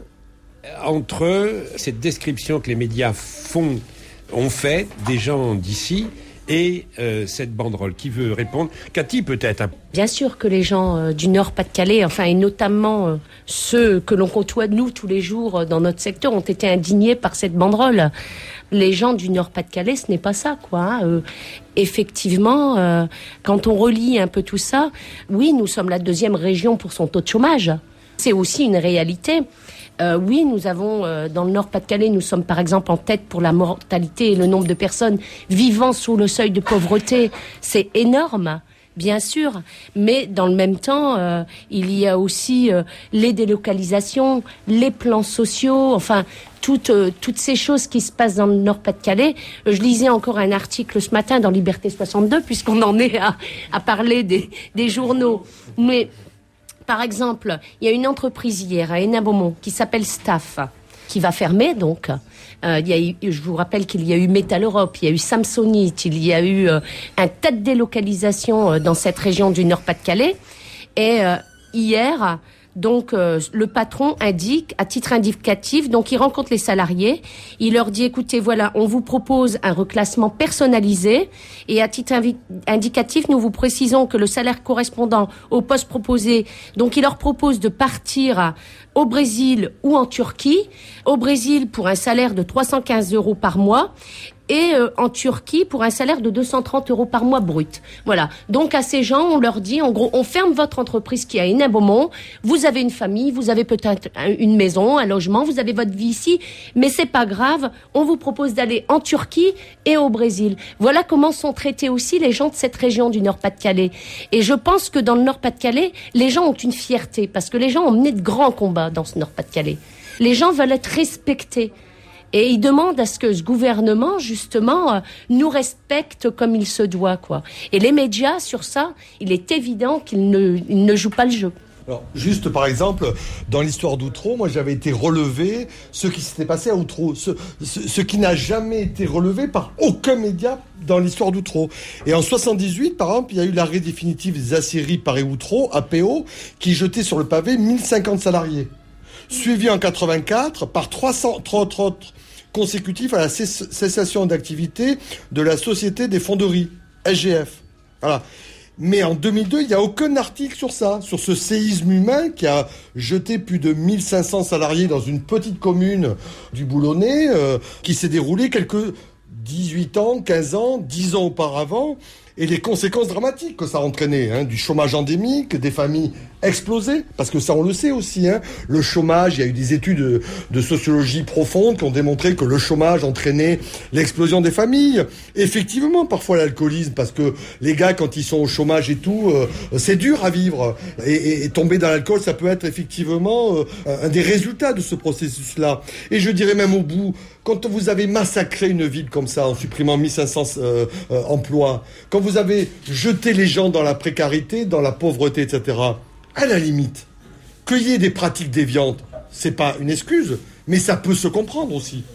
entre cette description que les médias font, ont fait des gens d'ici et euh, cette banderole? Qui veut répondre? Cathy, peut-être.
Bien sûr que les gens euh, du Nord-Pas-de-Calais, enfin, et notamment euh, ceux que l'on côtoie, nous, tous les jours euh, dans notre secteur, ont été indignés par cette banderole. Les gens du Nord-Pas-de-Calais, ce n'est pas ça, quoi. Hein. Euh, effectivement, euh, quand on relit un peu tout ça, oui, nous sommes la deuxième région pour son taux de chômage. C'est aussi une réalité. Euh, oui, nous avons, euh, dans le Nord-Pas-de-Calais, nous sommes par exemple en tête pour la mortalité et le nombre de personnes vivant sous le seuil de pauvreté. C'est énorme, bien sûr. Mais dans le même temps, euh, il y a aussi euh, les délocalisations, les plans sociaux, enfin, toutes, euh, toutes ces choses qui se passent dans le Nord-Pas-de-Calais. Euh, je lisais encore un article ce matin dans Liberté soixante-deux, puisqu'on en est à, à parler des, des journaux. Mais... Par exemple, il y a une entreprise hier à Hénin-Beaumont qui s'appelle Staff, qui va fermer donc. Euh, il y a eu, je vous rappelle qu'il y a eu Metal Europe, il y a eu Samsonite, il y a eu euh, un tas de délocalisations euh, dans cette région du Nord-Pas-de-Calais. Et euh, hier, donc euh, le patron indique, à titre indicatif, donc il rencontre les salariés, il leur dit, écoutez, voilà, on vous propose un reclassement personnalisé, et à titre invi- indicatif, nous vous précisons que le salaire correspondant au poste proposé, donc il leur propose de partir au Brésil ou en Turquie, au Brésil pour un salaire de trois cent quinze euros par mois, et euh, en Turquie pour un salaire de deux cent trente euros par mois brut. Voilà. Donc à ces gens, on leur dit, en gros, on ferme votre entreprise qui est à Hénin-Beaumont, vous avez une famille, vous avez peut-être une maison, un logement, vous avez votre vie ici, mais c'est pas grave, on vous propose d'aller en Turquie et au Brésil. Voilà comment sont traités aussi les gens de cette région du Nord-Pas-de-Calais. Et je pense que dans le Nord-Pas-de-Calais, les gens ont une fierté, parce que les gens ont mené de grands combats dans ce Nord-Pas-de-Calais. Les gens veulent être respectés. Et ils demandent à ce que ce gouvernement, justement, euh, nous respecte comme il se doit, quoi. Et les médias, sur ça, il est évident qu'ils ne, ils ne jouent pas le jeu.
Alors, juste par exemple, dans l'histoire d'Outreau, moi j'avais été relevé ce qui s'était passé à Outreau, ce, ce, ce qui n'a jamais été relevé par aucun média dans l'histoire d'Outreau. Et en soixante-dix-huit, par exemple, il y a eu l'arrêt définitif des aciéries Paris-Outreau, A P O, qui jetait sur le pavé mille cinquante salariés. Suivi en quatre-vingt-quatre par trois cents autres consécutifs à la cessation d'activité de la Société des Fonderies, S G F. Voilà. Mais en deux mille deux, il n'y a aucun article sur ça, sur ce séisme humain qui a jeté plus de mille cinq cents salariés dans une petite commune du Boulonnais, euh, qui s'est déroulé quelques dix-huit ans, quinze ans, dix ans auparavant, et les conséquences dramatiques que ça a entraîné, hein, du chômage endémique, des familles explosées, parce que ça on le sait aussi, hein, le chômage, il y a eu des études de, de sociologie profonde qui ont démontré que le chômage entraînait l'explosion des familles. Effectivement, parfois l'alcoolisme, parce que les gars quand ils sont au chômage et tout, euh, c'est dur à vivre, et, et, et tomber dans l'alcool, ça peut être effectivement euh, un des résultats de ce processus-là. Et je dirais même au bout, quand vous avez massacré une ville comme ça en supprimant mille cinq cents euh, euh, emplois, quand vous avez jeté les gens dans la précarité, dans la pauvreté, et cetera, à la limite, qu'il y ait des pratiques déviantes, c'est pas une excuse, mais ça peut se comprendre aussi.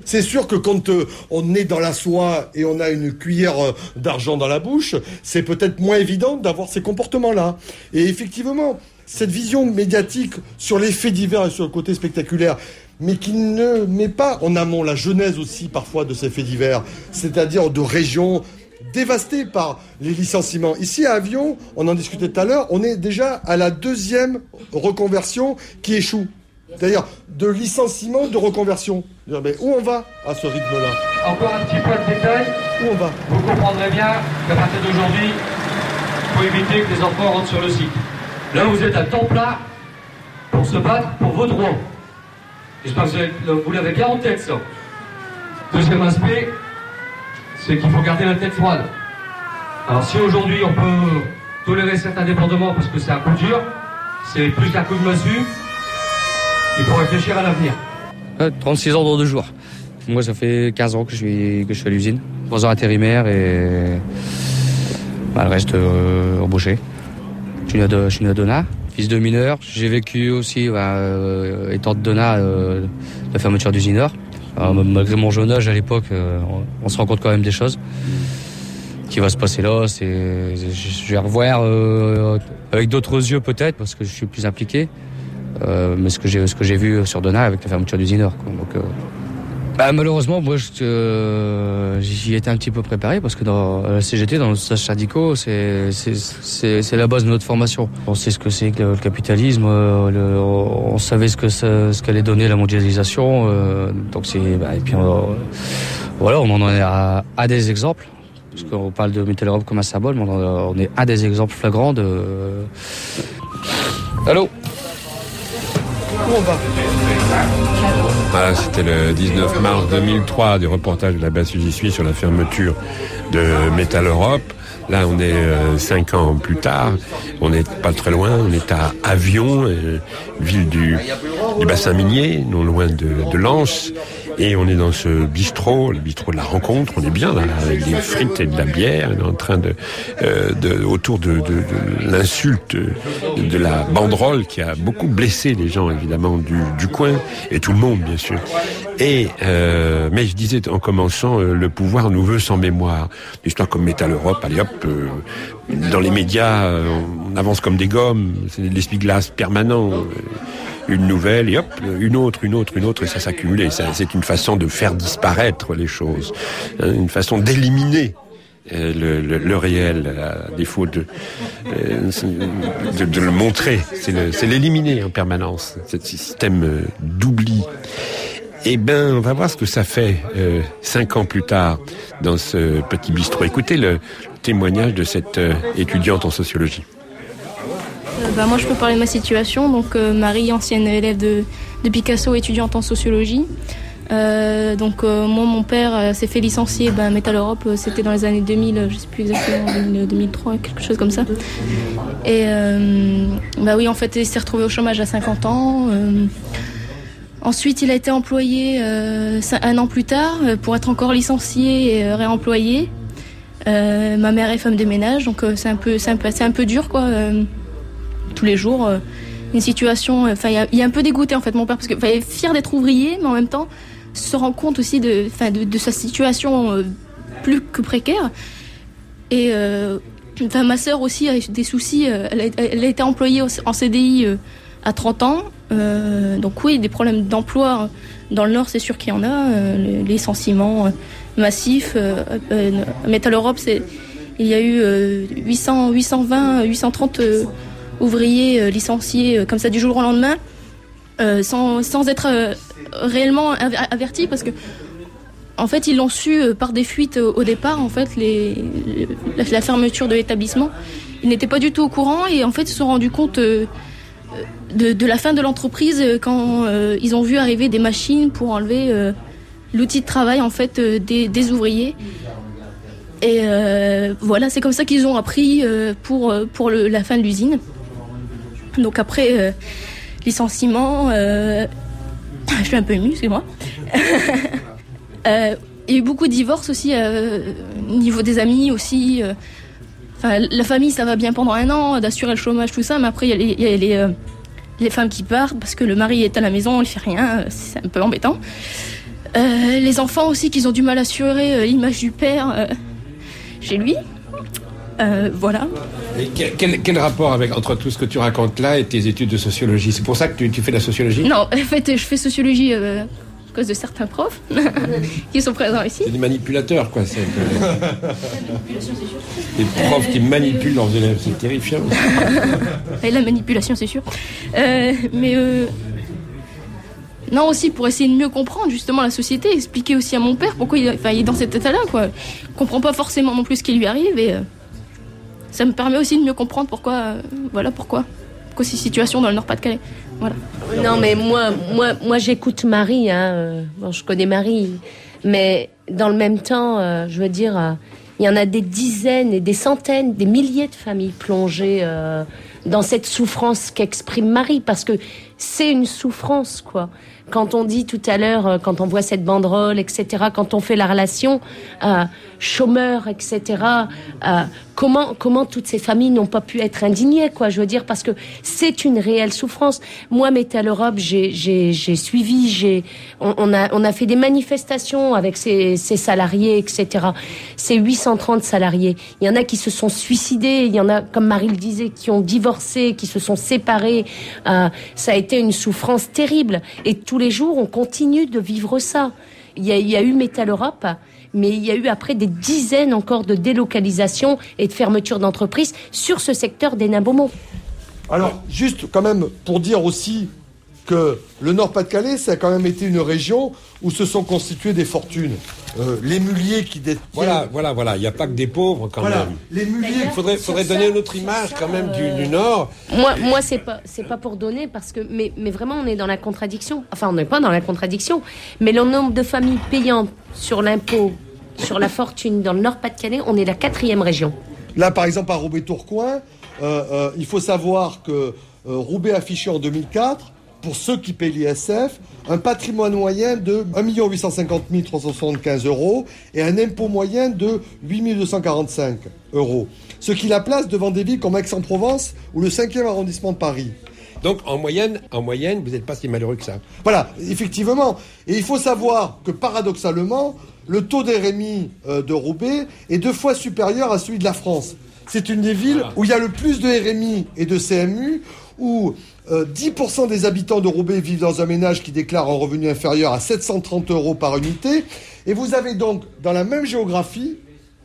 C'est sûr que quand euh, on est dans la soie et on a une cuillère euh, d'argent dans la bouche, c'est peut-être moins évident d'avoir ces comportements-là. Et effectivement, cette vision médiatique sur les faits divers et sur le côté spectaculaire, mais qui ne met pas en amont la genèse aussi parfois de ces faits divers, c'est-à-dire de régions dévastées par les licenciements. Ici à Avion, on en discutait tout à l'heure, on est déjà à la deuxième reconversion qui échoue. C'est-à-dire de licenciement, de reconversion. Mais où on va à ce rythme-là?
Encore un petit point de détail.
Où on va?
Vous comprendrez bien qu'à partir d'aujourd'hui, il faut éviter que les enfants rentrent sur le site. Là, vous êtes à temps plat pour se battre pour vos droits. J'espère que vous, avez, vous l'avez bien en tête, ça. Deuxième aspect, c'est qu'il faut garder la tête froide. Alors si aujourd'hui on peut tolérer cet indépendement parce que c'est un coup dur, c'est plus qu'un coup de massue, il faut réfléchir à l'avenir.
Euh, trente-six ans dans deux jours. Moi, ça fait quinze ans que je suis, que je suis à l'usine. trois ans intérimaire et bah, le reste euh, embauché. Je suis né à, je suis né à Donat, fils de mineur. J'ai vécu aussi, bah, euh, étant de Donat, euh, la fermeture d'usine Nord. Alors, malgré mon jeune âge à l'époque, euh, on, on se rend compte quand même des choses. Qui va se passer là, c'est, je vais revoir euh, avec d'autres yeux peut-être, parce que je suis plus impliqué. Euh, mais ce que j'ai ce que j'ai vu sur Donat avec la fermeture d'usine Nord, quoi. Donc, euh, bah, malheureusement, moi, je, euh, j'y étais un petit peu préparé parce que dans la C G T, dans le stage syndicaux, c'est c'est c'est c'est la base de notre formation. On sait ce que c'est que le, le capitalisme, euh, le, on savait ce que ça, ce qu'allait donner la mondialisation. Euh, donc c'est bah, et puis on, voilà, on en est à, à des exemples. Parce qu'on parle de Metal Europe comme un symbole, mais on, on est à des exemples flagrants de. Euh... Allô.
Où on va?
Voilà, c'était le dix-neuf mars deux mille trois du reportage de la base où j'y suis sur la fermeture de Metal Europe. Là, on est euh, cinq ans plus tard. On n'est pas très loin. On est à Avion, euh, ville du, du bassin minier, non loin de, de Lens. Et on est dans ce bistrot, le bistrot de la rencontre. On est bien là, avec des frites et de la bière. On est en train de, euh, de autour de, de, de l'insulte de la banderole qui a beaucoup blessé les gens évidemment du, du coin et tout le monde bien sûr. Et euh, mais je disais en commençant, euh, le pouvoir nous veut sans mémoire. Une histoire comme Metal Europe, allez hop, euh, dans les médias, euh, on avance comme des gommes, c'est de l'essuie-glace permanent. Euh, une nouvelle et hop, une autre, une autre, une autre, et ça s'accumule. Et ça, c'est une façon de faire disparaître les choses, hein, une façon d'éliminer euh, le, le, le réel, à défaut de, euh, de, de le montrer. C'est, le, c'est l'éliminer en permanence, ce système euh, d'oubli. Eh ben, on va voir ce que ça fait euh, cinq ans plus tard dans ce petit bistrot. Écoutez le témoignage de cette euh, étudiante en sociologie.
Euh, bah, moi, je peux parler de ma situation. Donc, euh, Marie, ancienne élève de, de Picasso, étudiante en sociologie. Euh, donc, euh, moi, mon père euh, s'est fait licencier. Bah, Metal Europe, euh, c'était dans les années deux mille, je sais plus exactement, deux mille trois, quelque chose comme ça. Et euh, bah oui, en fait, il s'est retrouvé au chômage à cinquante ans. Euh, ensuite, il a été employé euh, un an plus tard euh, pour être encore licencié et euh, réemployé. Euh, ma mère est femme de ménage, donc euh, c'est un peu, c'est un peu, c'est un peu dur, quoi. Euh, tous les jours, euh, une situation. Enfin, euh, il est un peu dégoûté en fait, mon père, parce que il est fier d'être ouvrier, mais en même temps se rend compte aussi de, enfin, de, de sa situation euh, plus que précaire. Et euh, enfin, ma sœur aussi a des soucis. Euh, elle, a, elle a été employée en C D I euh, à trente ans. Euh, donc oui, des problèmes d'emploi dans le Nord, c'est sûr qu'il y en a. Euh, les licenciements euh, massifs. Euh, euh, Metal Europe, c'est, il y a eu euh, huit cents, huit cent vingt, huit cent trente euh, ouvriers euh, licenciés euh, comme ça du jour au lendemain, euh, sans, sans être euh, réellement avertis, parce que en fait ils l'ont su euh, par des fuites euh, au départ. En fait, les, les, la, la fermeture de l'établissement, ils n'étaient pas du tout au courant, et en fait ils se sont rendus compte euh, de, de la fin de l'entreprise quand euh, ils ont vu arriver des machines pour enlever euh, l'outil de travail en fait euh, des, des ouvriers. Et euh, voilà, c'est comme ça qu'ils ont appris euh, pour, pour le, la fin de l'usine. Donc après, euh, licenciement, euh, je suis un peu émue, excusez-moi. euh, il y a eu beaucoup de divorces aussi, euh, au niveau des amis aussi. Euh, enfin, la famille, ça va bien pendant un an, d'assurer le chômage, tout ça, mais après, il y a les, il y a les, euh, les femmes qui partent parce que le mari est à la maison, il ne fait rien, c'est un peu embêtant. Euh, les enfants aussi, qu'ils ont du mal à assurer euh, l'image du père euh, chez lui. Euh, voilà.
Et quel, quel, quel rapport avec, entre tout ce que tu racontes là et tes études de sociologie? C'est pour ça que tu, tu fais de la sociologie?
Non, en fait, je fais sociologie euh, à cause de certains profs qui sont présents ici.
C'est des manipulateurs, quoi. C'est des profs qui manipulent leurs élèves, c'est terrifiant.
Et la manipulation, c'est sûr. Euh, mais euh, non, aussi pour essayer de mieux comprendre justement la société, expliquer aussi à mon père pourquoi il, enfin, il est dans cet état-là, quoi. Il comprend pas forcément non plus ce qui lui arrive et euh, ça me permet aussi de mieux comprendre pourquoi, euh, voilà pourquoi, pourquoi ces situations dans le Nord-Pas-de-Calais. Voilà.
Non, mais moi, moi, moi, j'écoute Marie. Hein. euh, Bon, je connais Marie, mais dans le même temps, euh, je veux dire, euh, il y en a des dizaines et des centaines, des milliers de familles plongées euh, dans cette souffrance qu'exprime Marie, parce que c'est une souffrance, quoi. Quand on dit tout à l'heure, euh, quand on voit cette banderole, et cetera, quand on fait la relation euh, chômeurs, et cetera, euh, comment comment toutes ces familles n'ont pas pu être indignées, quoi. Je veux dire, parce que c'est une réelle souffrance. Moi, Métal Europe, j'ai j'ai j'ai suivi, j'ai on, on a on a fait des manifestations avec ces ces salariés, et cetera. Ces huit cent trente salariés. Il y en a qui se sont suicidés, il y en a, comme Marie le disait, qui ont divorcé, qui se sont séparés. Euh, ça a été une souffrance terrible. Et tous les jours, on continue de vivre ça. Il y a, il y a eu Métal Europe, mais il y a eu après des dizaines encore de délocalisations et de fermetures d'entreprises sur ce secteur des Nains-Beaumont.
Alors, juste quand même pour dire aussi que le Nord-Pas-de-Calais, ça a quand même été une région où se sont constituées des fortunes. Euh, les muliers qui détiennent...
Voilà, voilà, voilà. Il n'y a pas que des pauvres, quand
voilà.
même.
Les muliers...
Il faudrait, faudrait donner une autre image, quand même, du, du Nord.
Moi, moi c'est pas, c'est pas pour donner, parce que... Mais, mais vraiment, on est dans la contradiction. Enfin, on n'est pas dans la contradiction. Mais le nombre de familles payantes sur l'impôt, sur la fortune, dans le Nord-Pas-de-Calais, on est la quatrième région.
Là, par exemple, à Roubaix-Tourcoing, euh, euh, il faut savoir que euh, Roubaix a affiché en deux mille quatre... pour ceux qui paient l'I S F, un patrimoine moyen de un million huit cent cinquante mille trois cent soixante-quinze euros et un impôt moyen de huit mille deux cent quarante-cinq euros. Ce qui la place devant des villes comme Aix-en-Provence ou le cinquième arrondissement de Paris.
Donc, en moyenne, en moyenne, vous n'êtes pas si malheureux que ça.
Voilà, effectivement. Et il faut savoir que, paradoxalement, le taux d'R M I euh, de Roubaix est deux fois supérieur à celui de la France. C'est une des villes où il y a le plus de R M I et de C M U, où euh, dix pour cent des habitants de Roubaix vivent dans un ménage qui déclare un revenu inférieur à sept cent trente euros par unité. Et vous avez donc, dans la même géographie,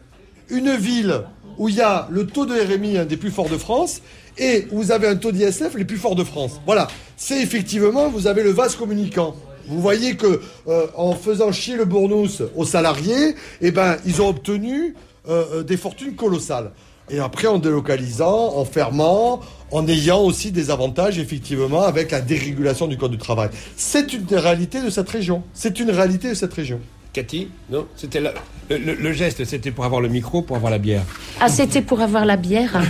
une ville où il y a le taux de R M I un des plus forts de France et où vous avez un taux d'I S F les plus forts de France. Voilà, c'est effectivement, vous avez le vase communicant. Vous voyez que euh, en faisant chier le bournous aux salariés, eh ben, ils ont obtenu euh, des fortunes colossales. Et après, en délocalisant, en fermant, en ayant aussi des avantages, effectivement, avec la dérégulation du code du travail. C'est une des réalités de cette région. C'est une réalité de cette région.
Cathy, non, c'était la, le, le, le geste, c'était pour avoir le micro, pour avoir la bière.
Ah, c'était pour avoir la bière.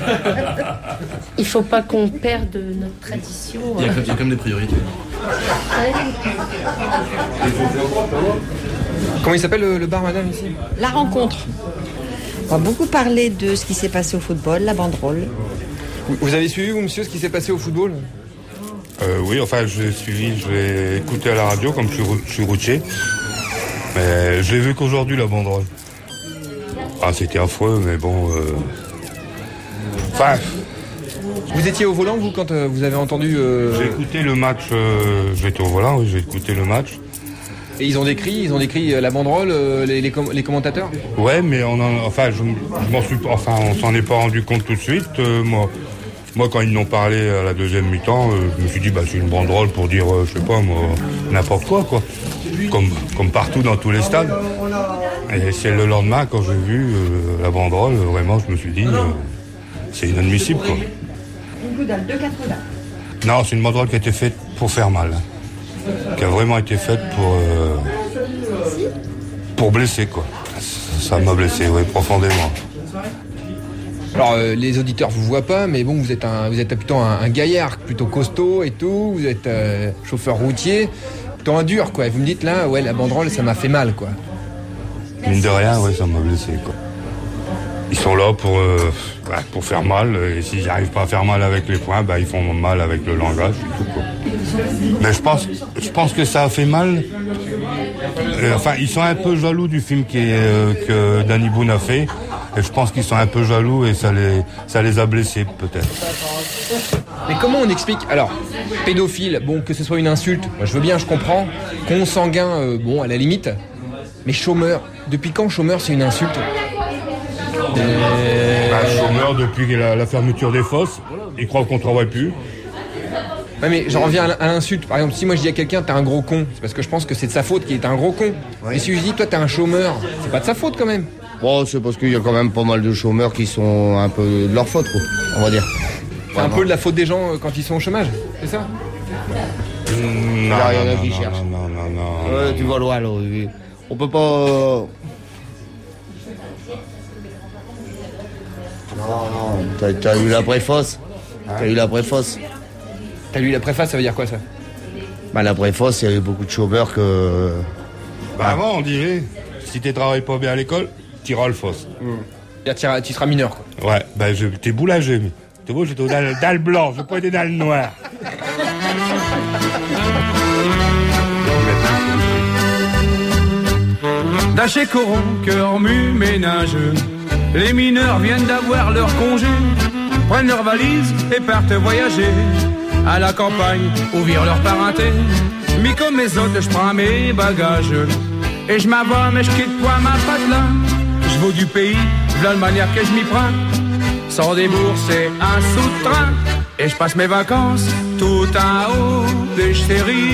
Il faut pas qu'on perde notre tradition.
Il y a, il y a quand même des priorités.
Comment il s'appelle le, le bar, madame, ici?
La Rencontre. On va beaucoup parler de ce qui s'est passé au football, la banderole.
Vous, vous avez suivi, vous, monsieur, ce qui s'est passé au football?
euh, Oui, enfin, j'ai suivi, je l'ai écouté à la radio, comme je suis, je suis routier. Mais je l'ai vu qu'aujourd'hui, la banderole. Ah, c'était affreux, mais bon... Euh... Enfin...
Vous étiez au volant, vous, quand euh, vous avez entendu... Euh...
J'ai écouté le match, euh... j'étais au volant, oui, j'ai écouté le match.
Et ils ont décrit, ils ont décrit la banderole, euh, les, les, com les commentateurs?
Ouais, mais on en, enfin, je, je m'en suis, enfin, on s'en est pas rendu compte tout de suite. Euh, moi, moi, quand ils n'ont parlé à la deuxième mi-temps, euh, je me suis dit, bah, c'est une banderole pour dire, euh, je sais pas, moi, n'importe quoi, quoi. Comme, comme partout dans tous les stades. Et c'est le lendemain, quand j'ai vu euh, la banderole, vraiment, je me suis dit, euh, c'est inadmissible, quoi.
Une goudale, deux quatre-vingts.
Non, c'est une banderole qui a été faite pour faire mal. Qui a vraiment été faite pour euh, pour blesser, quoi. Ça m'a blessé, oui, profondément.
Alors euh, les auditeurs vous voient pas, mais bon, vous êtes un vous êtes plutôt un, un gaillard, plutôt costaud et tout. Vous êtes euh, chauffeur routier, plutôt un dur, quoi. Et vous me dites là, ouais, la banderole, ça m'a fait mal, quoi.
Mine de rien, ouais, ça m'a blessé, quoi. Il sont là pour, euh, bah, pour faire mal. Et s'ils n'arrivent pas à faire mal avec les poings, bah, ils font mal avec le langage. Et tout, quoi. Mais je pense, je pense que ça a fait mal. Euh, enfin, ils sont un peu jaloux du film qui est, euh, que Danny Boone a fait. Et je pense qu'ils sont un peu jaloux et ça les, ça les a blessés, peut-être.
Mais comment on explique, alors, pédophile, bon, que ce soit une insulte, moi je veux bien, je comprends. Consanguin, euh, bon, à la limite. Mais chômeur, depuis quand chômeur c'est une insulte?
euh... bah, Chômeur depuis la, la fermeture des fosses, ils croient qu'on ne travaille plus.
Ouais, mais j'en reviens à l'insulte. Par exemple, si moi je dis à quelqu'un t'es un gros con, c'est parce que je pense que c'est de sa faute qu'il est un gros con. Ouais. Et si je dis toi t'es un chômeur, c'est pas de sa faute quand même.
Bon, c'est parce qu'il y a quand même pas mal de chômeurs qui sont un peu de leur faute, quoi, on va dire.
C'est un peu de la faute des gens quand ils sont au chômage, c'est ça?
Mmh, non, il y en a qui cherchent.
Non, non, non.
Ouais, tu vois loin, là. On peut pas... Non, non, t'as, t'as eu la préface. Hein? T'as eu la préface.
T'as lu la préface, ça veut dire quoi, ça?
Bah, la préface, il y avait beaucoup de chômeurs que...
Bah, ah. Avant, on dirait, si tu travailles pas bien à l'école, tu iras le fosse.
Mmh. Tu seras mineur, quoi.
Ouais, bah, je, t'es boulanger, mais... Tu vois, j'étais dans, dans le blanc, je pas été dans le noir.
Daché coron, cœur mu, ménage. Les mineurs viennent d'avoir leur congé, prennent leurs valises et partent voyager à la campagne, ouvrir leur parenté. Mais comme mes autres, je prends mes bagages et je m'en vais, mais je quitte pas ma patelin. Je vaux du pays, voilà la manière que je m'y prends. Sans débourser un sou de train, et je passe mes vacances tout en haut des chéris.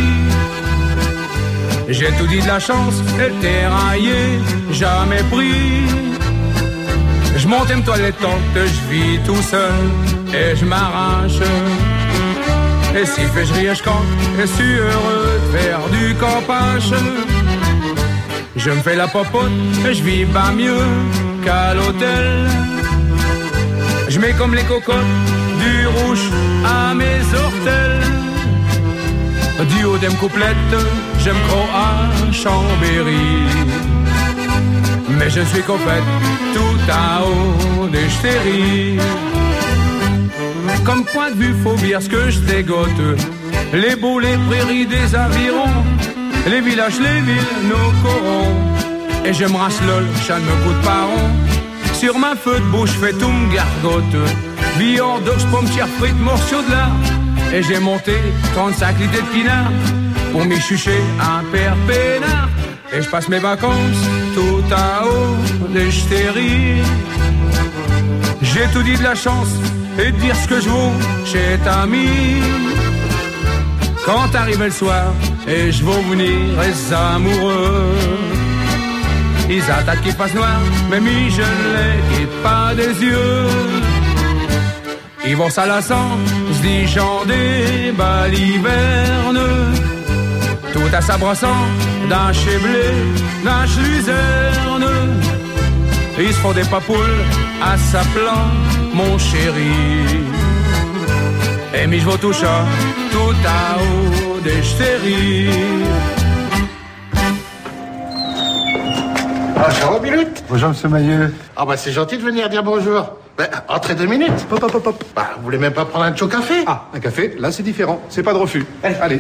J'ai tout dit de la chance, et le terrailler, jamais pris. Je monte une toilette tente, je vis tout seul, et je m'arrache. Et si fait je ris et je compte, et suis heureux de faire du campache. Je me fais la popote, et je vis pas mieux qu'à l'hôtel. Je mets comme les cocottes du rouge à mes ortels. Du haut des couplette, je me crois à Chambéry. Mais je suis qu'au fait tout en haut des chéris. Comme point de vue, faut dire ce que je dégote. Les beaux, les prairies des avirons, les villages, les villes, nos corons. Et je me rasse lol, ça ne me coûte pas rond. Sur ma feu de bouche, fais tout me gargote. Viande d'ox, pommes, tiers frites, morceaux de lard. Et j'ai monté trente-cinq litres de pinard pour m'y chucher un père peinard. Et je passe mes vacances tout en haut des chéris. J'ai tout dit de la chance et de dire ce que je vaux chez ta amie. Quand arrive le soir et je vais venir les amoureux, ils attendent qu'il fasse noir, mais mi je ne les quitte pas des yeux. Ils vont s'alassant, se disant des balivernes, tout à s'abrassant d'un cheblé, d'un luzerne. Ils se font des papoules à sa plan, mon chéri. Et mi je vais tout ça, tout à haut des chéris.
Ah, ça va, Minute? Bonjour, monsieur Mailleux. Ah, bah, c'est gentil de venir dire bonjour. Ben, entrez deux minutes. Hop, hop, hop, hop. Bah, vous voulez même pas prendre un chaud café?
Ah, un café, là, c'est différent. C'est pas de refus. Allez, allez.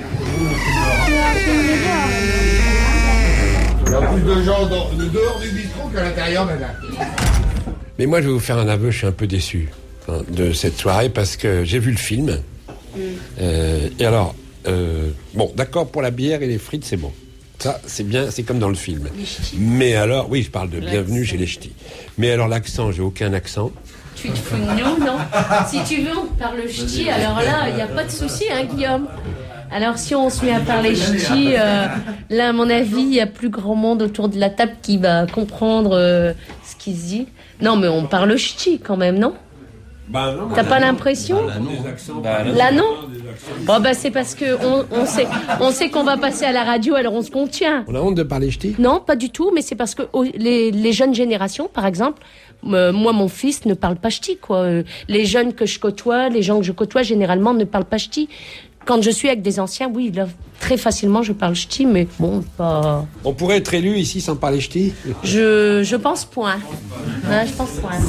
Il y a plus de gens dans, de dehors du bistrot qu'à l'intérieur, madame.
Mais moi, je vais vous faire un aveu, je suis un peu déçu hein, de cette soirée parce que j'ai vu le film. Mm. Euh, et alors, euh, bon, d'accord, pour la bière et les frites, c'est bon. Ça, c'est bien, c'est comme dans le film. Mais alors, oui, je parle de Bienvenue chez les Ch'tis. Mais alors, l'accent, j'ai aucun accent.
Tu te fous de nous, non? Si tu veux, on te parle ch'ti, alors là, il n'y a pas de souci, hein, Guillaume? Alors, si on se met à parler ch'ti, euh, là, à mon avis, il y a plus grand monde autour de la table qui va comprendre euh, ce qui se dit. Non, mais on parle ch'ti quand même, non? Bah non. T'as pas l'impression? Bah, non. Bah, là, non. Bon, bah, c'est parce que on, on sait, on sait qu'on va passer à la radio, alors on se contient.
On a honte de parler ch'ti?
Non, pas du tout, mais c'est parce que oh, les, les jeunes générations, par exemple, euh, moi, mon fils ne parle pas ch'ti, quoi. Euh, les jeunes que je côtoie, les gens que je côtoie, généralement, ne parlent pas ch'ti. Quand je suis avec des anciens, oui, là, très facilement, je parle ch'ti, mais bon, pas...
On pourrait être élu ici sans parler ch'ti?
Je, je pense point. Ouais, je pense point.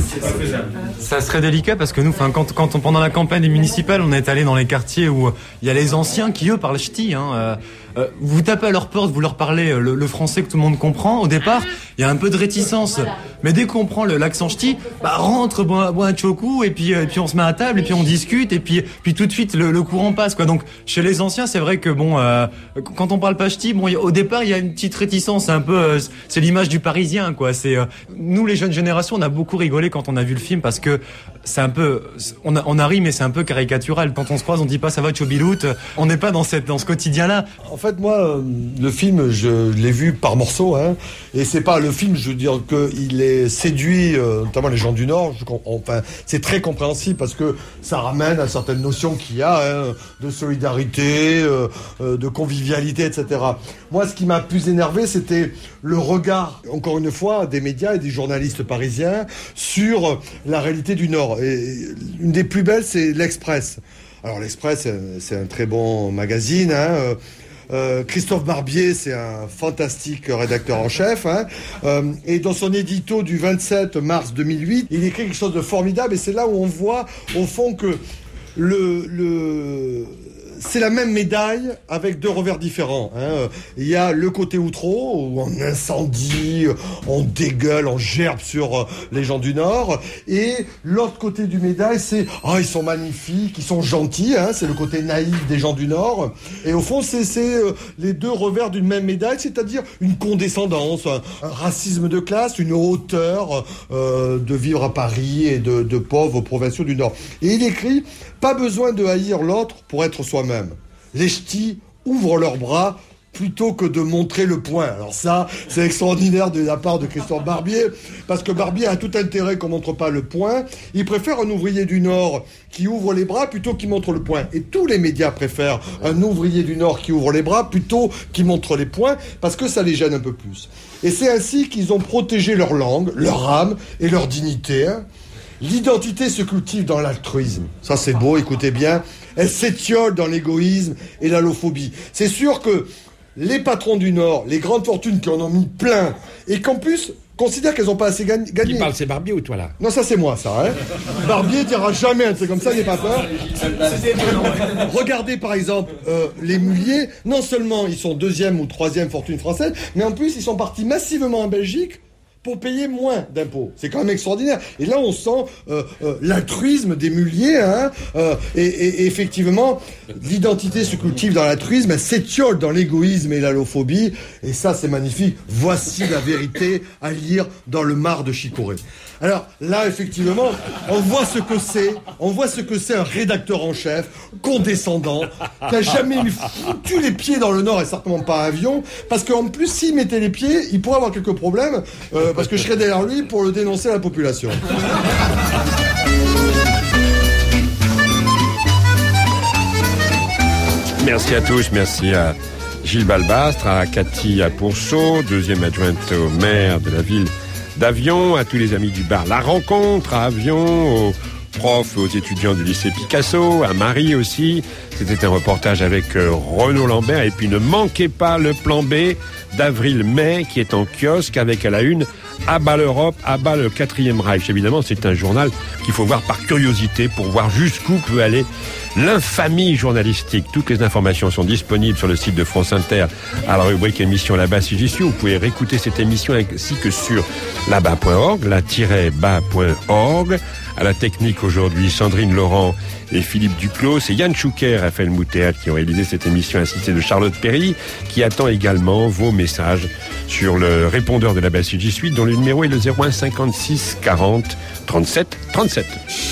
Ça serait délicat parce que nous, quand, quand on, pendant la campagne municipale, on est allé dans les quartiers où il y a les anciens qui, eux, parlent ch'ti. Hein, euh, euh, vous tapez à leur porte, vous leur parlez le, le français que tout le monde comprend. Au départ, il y a un peu de réticence. Mais dès qu'on prend le, l'accent ch'ti, bah, rentre, bois, bois un chokou, et puis, et puis on se met à table, et puis on discute, et puis, puis tout de suite, le, le courant passe, quoi. Donc, chez les anciens, c'est vrai que bon, euh, quand on parle pas ch'ti, bon, y, au départ, il y a une petite réticence. C'est un peu, euh, c'est l'image du Parisien, quoi. C'est, euh, nous, les jeunes générations, on a beaucoup rigolé quand on a vu le film parce que c'est un peu, on a, on a ri, mais c'est un peu caricatural. Quand on se croise, on dit pas ça va Chobilout. On n'est pas dans cette, dans ce quotidien-là.
En fait, moi, euh, le film, je l'ai vu par morceaux, hein, et c'est pas le film, je veux dire que il est séduit, euh, notamment les gens du Nord. Je, enfin, c'est très compréhensible parce que ça ramène à certaines notions qu'il y a, hein, de solidarité, euh, euh, de convivialité, et cetera. Moi, ce qui m'a plus énervé, c'était le regard, encore une fois, des médias et des journalistes parisiens sur la réalité du Nord. Et une des plus belles, c'est l'Express. Alors l'Express, c'est un très bon magazine, hein. Euh, Christophe Barbier, c'est un fantastique rédacteur en chef, hein. Euh, et dans son édito du vingt-sept mars deux mille huit, il écrit quelque chose de formidable, et c'est là où on voit, au fond, que le... le c'est la même médaille avec deux revers différents, hein. Il y a le côté outreau, où on incendie, on dégueule, on gerbe sur les gens du Nord. Et l'autre côté du médaille, c'est « Ah, oh, ils sont magnifiques, ils sont gentils, hein », c'est le côté naïf des gens du Nord. Et au fond, c'est, c'est les deux revers d'une même médaille, c'est-à-dire une condescendance, un, un racisme de classe, une hauteur euh, de vivre à Paris et de, de pauvres provinciaux du Nord. Et il écrit « Pas besoin de haïr l'autre pour être soi-même. Les ch'tis ouvrent leurs bras plutôt que de montrer le poing. » Alors ça, c'est extraordinaire de la part de Christophe Barbier, parce que Barbier a tout intérêt qu'on montre pas le poing. Il préfère un ouvrier du Nord qui ouvre les bras plutôt qu'il montre le poing. Et tous les médias préfèrent un ouvrier du Nord qui ouvre les bras plutôt qu'il montre les poings, parce que ça les gêne un peu plus. Et c'est ainsi qu'ils ont protégé leur langue, leur âme et leur dignité, hein. L'identité se cultive dans l'altruisme. Ça, c'est beau, écoutez bien. Elle s'étiole dans l'égoïsme et l'allophobie. C'est sûr que les patrons du Nord, les grandes fortunes qui en ont mis plein, et qu'en plus considèrent qu'elles n'ont pas assez gagné.
Qui parle, c'est Barbier ou toi, là?
Non, ça, c'est moi, ça. Hein. Barbier dira jamais un truc comme ça, n'aie pas peur. Regardez, par exemple, euh, les Mulliers. Non seulement ils sont deuxième ou troisième fortune française, mais en plus, ils sont partis massivement en Belgique pour payer moins d'impôts. C'est quand même extraordinaire. Et là, on sent euh, euh, l'altruisme des Mulliers, hein, euh, et, et, et effectivement, l'identité se cultive dans l'altruisme, elle s'étiole dans l'égoïsme et l'allophobie, et ça, c'est magnifique. Voici la vérité à lire dans le Mar de Chicorée. Alors là, effectivement, on voit ce que c'est, on voit ce que c'est un rédacteur en chef, condescendant, qui a jamais eu foutu les pieds dans le Nord, et certainement pas un avion, parce qu'en plus, s'il mettait les pieds, il pourrait avoir quelques problèmes, euh, parce que je serais derrière lui pour le dénoncer à la population.
Merci à tous, merci à Gilles Balbastre, à Cathy Pourceau, deuxième adjointe au maire de la ville d'Avion, à tous les amis du bar La Rencontre, à Avion, aux profs, aux étudiants du lycée Picasso, à Marie aussi. C'était un reportage avec euh, Renaud Lambert. Et puis ne manquez pas le plan B d'avril-mai qui est en kiosque avec à la une à bas l'Europe, à bas le quatrième Reich. Évidemment, c'est un journal qu'il faut voir par curiosité pour voir jusqu'où peut aller l'infamie journalistique. Toutes les informations sont disponibles sur le site de France Inter à la rubrique émission là-bas si j'y suis. Vous pouvez réécouter cette émission ainsi que sur là-bas point org, la-bas point org. À la technique aujourd'hui, Sandrine Laurent et Philippe Duclos. C'est Yann Chouker, Raphaël Moutet qui ont réalisé cette émission assistée de Charlotte Perry, qui attend également vos messages sur le répondeur de la base si j'y suis, dont le numéro est le zéro un cinquante-six quarante trente-sept trente-sept.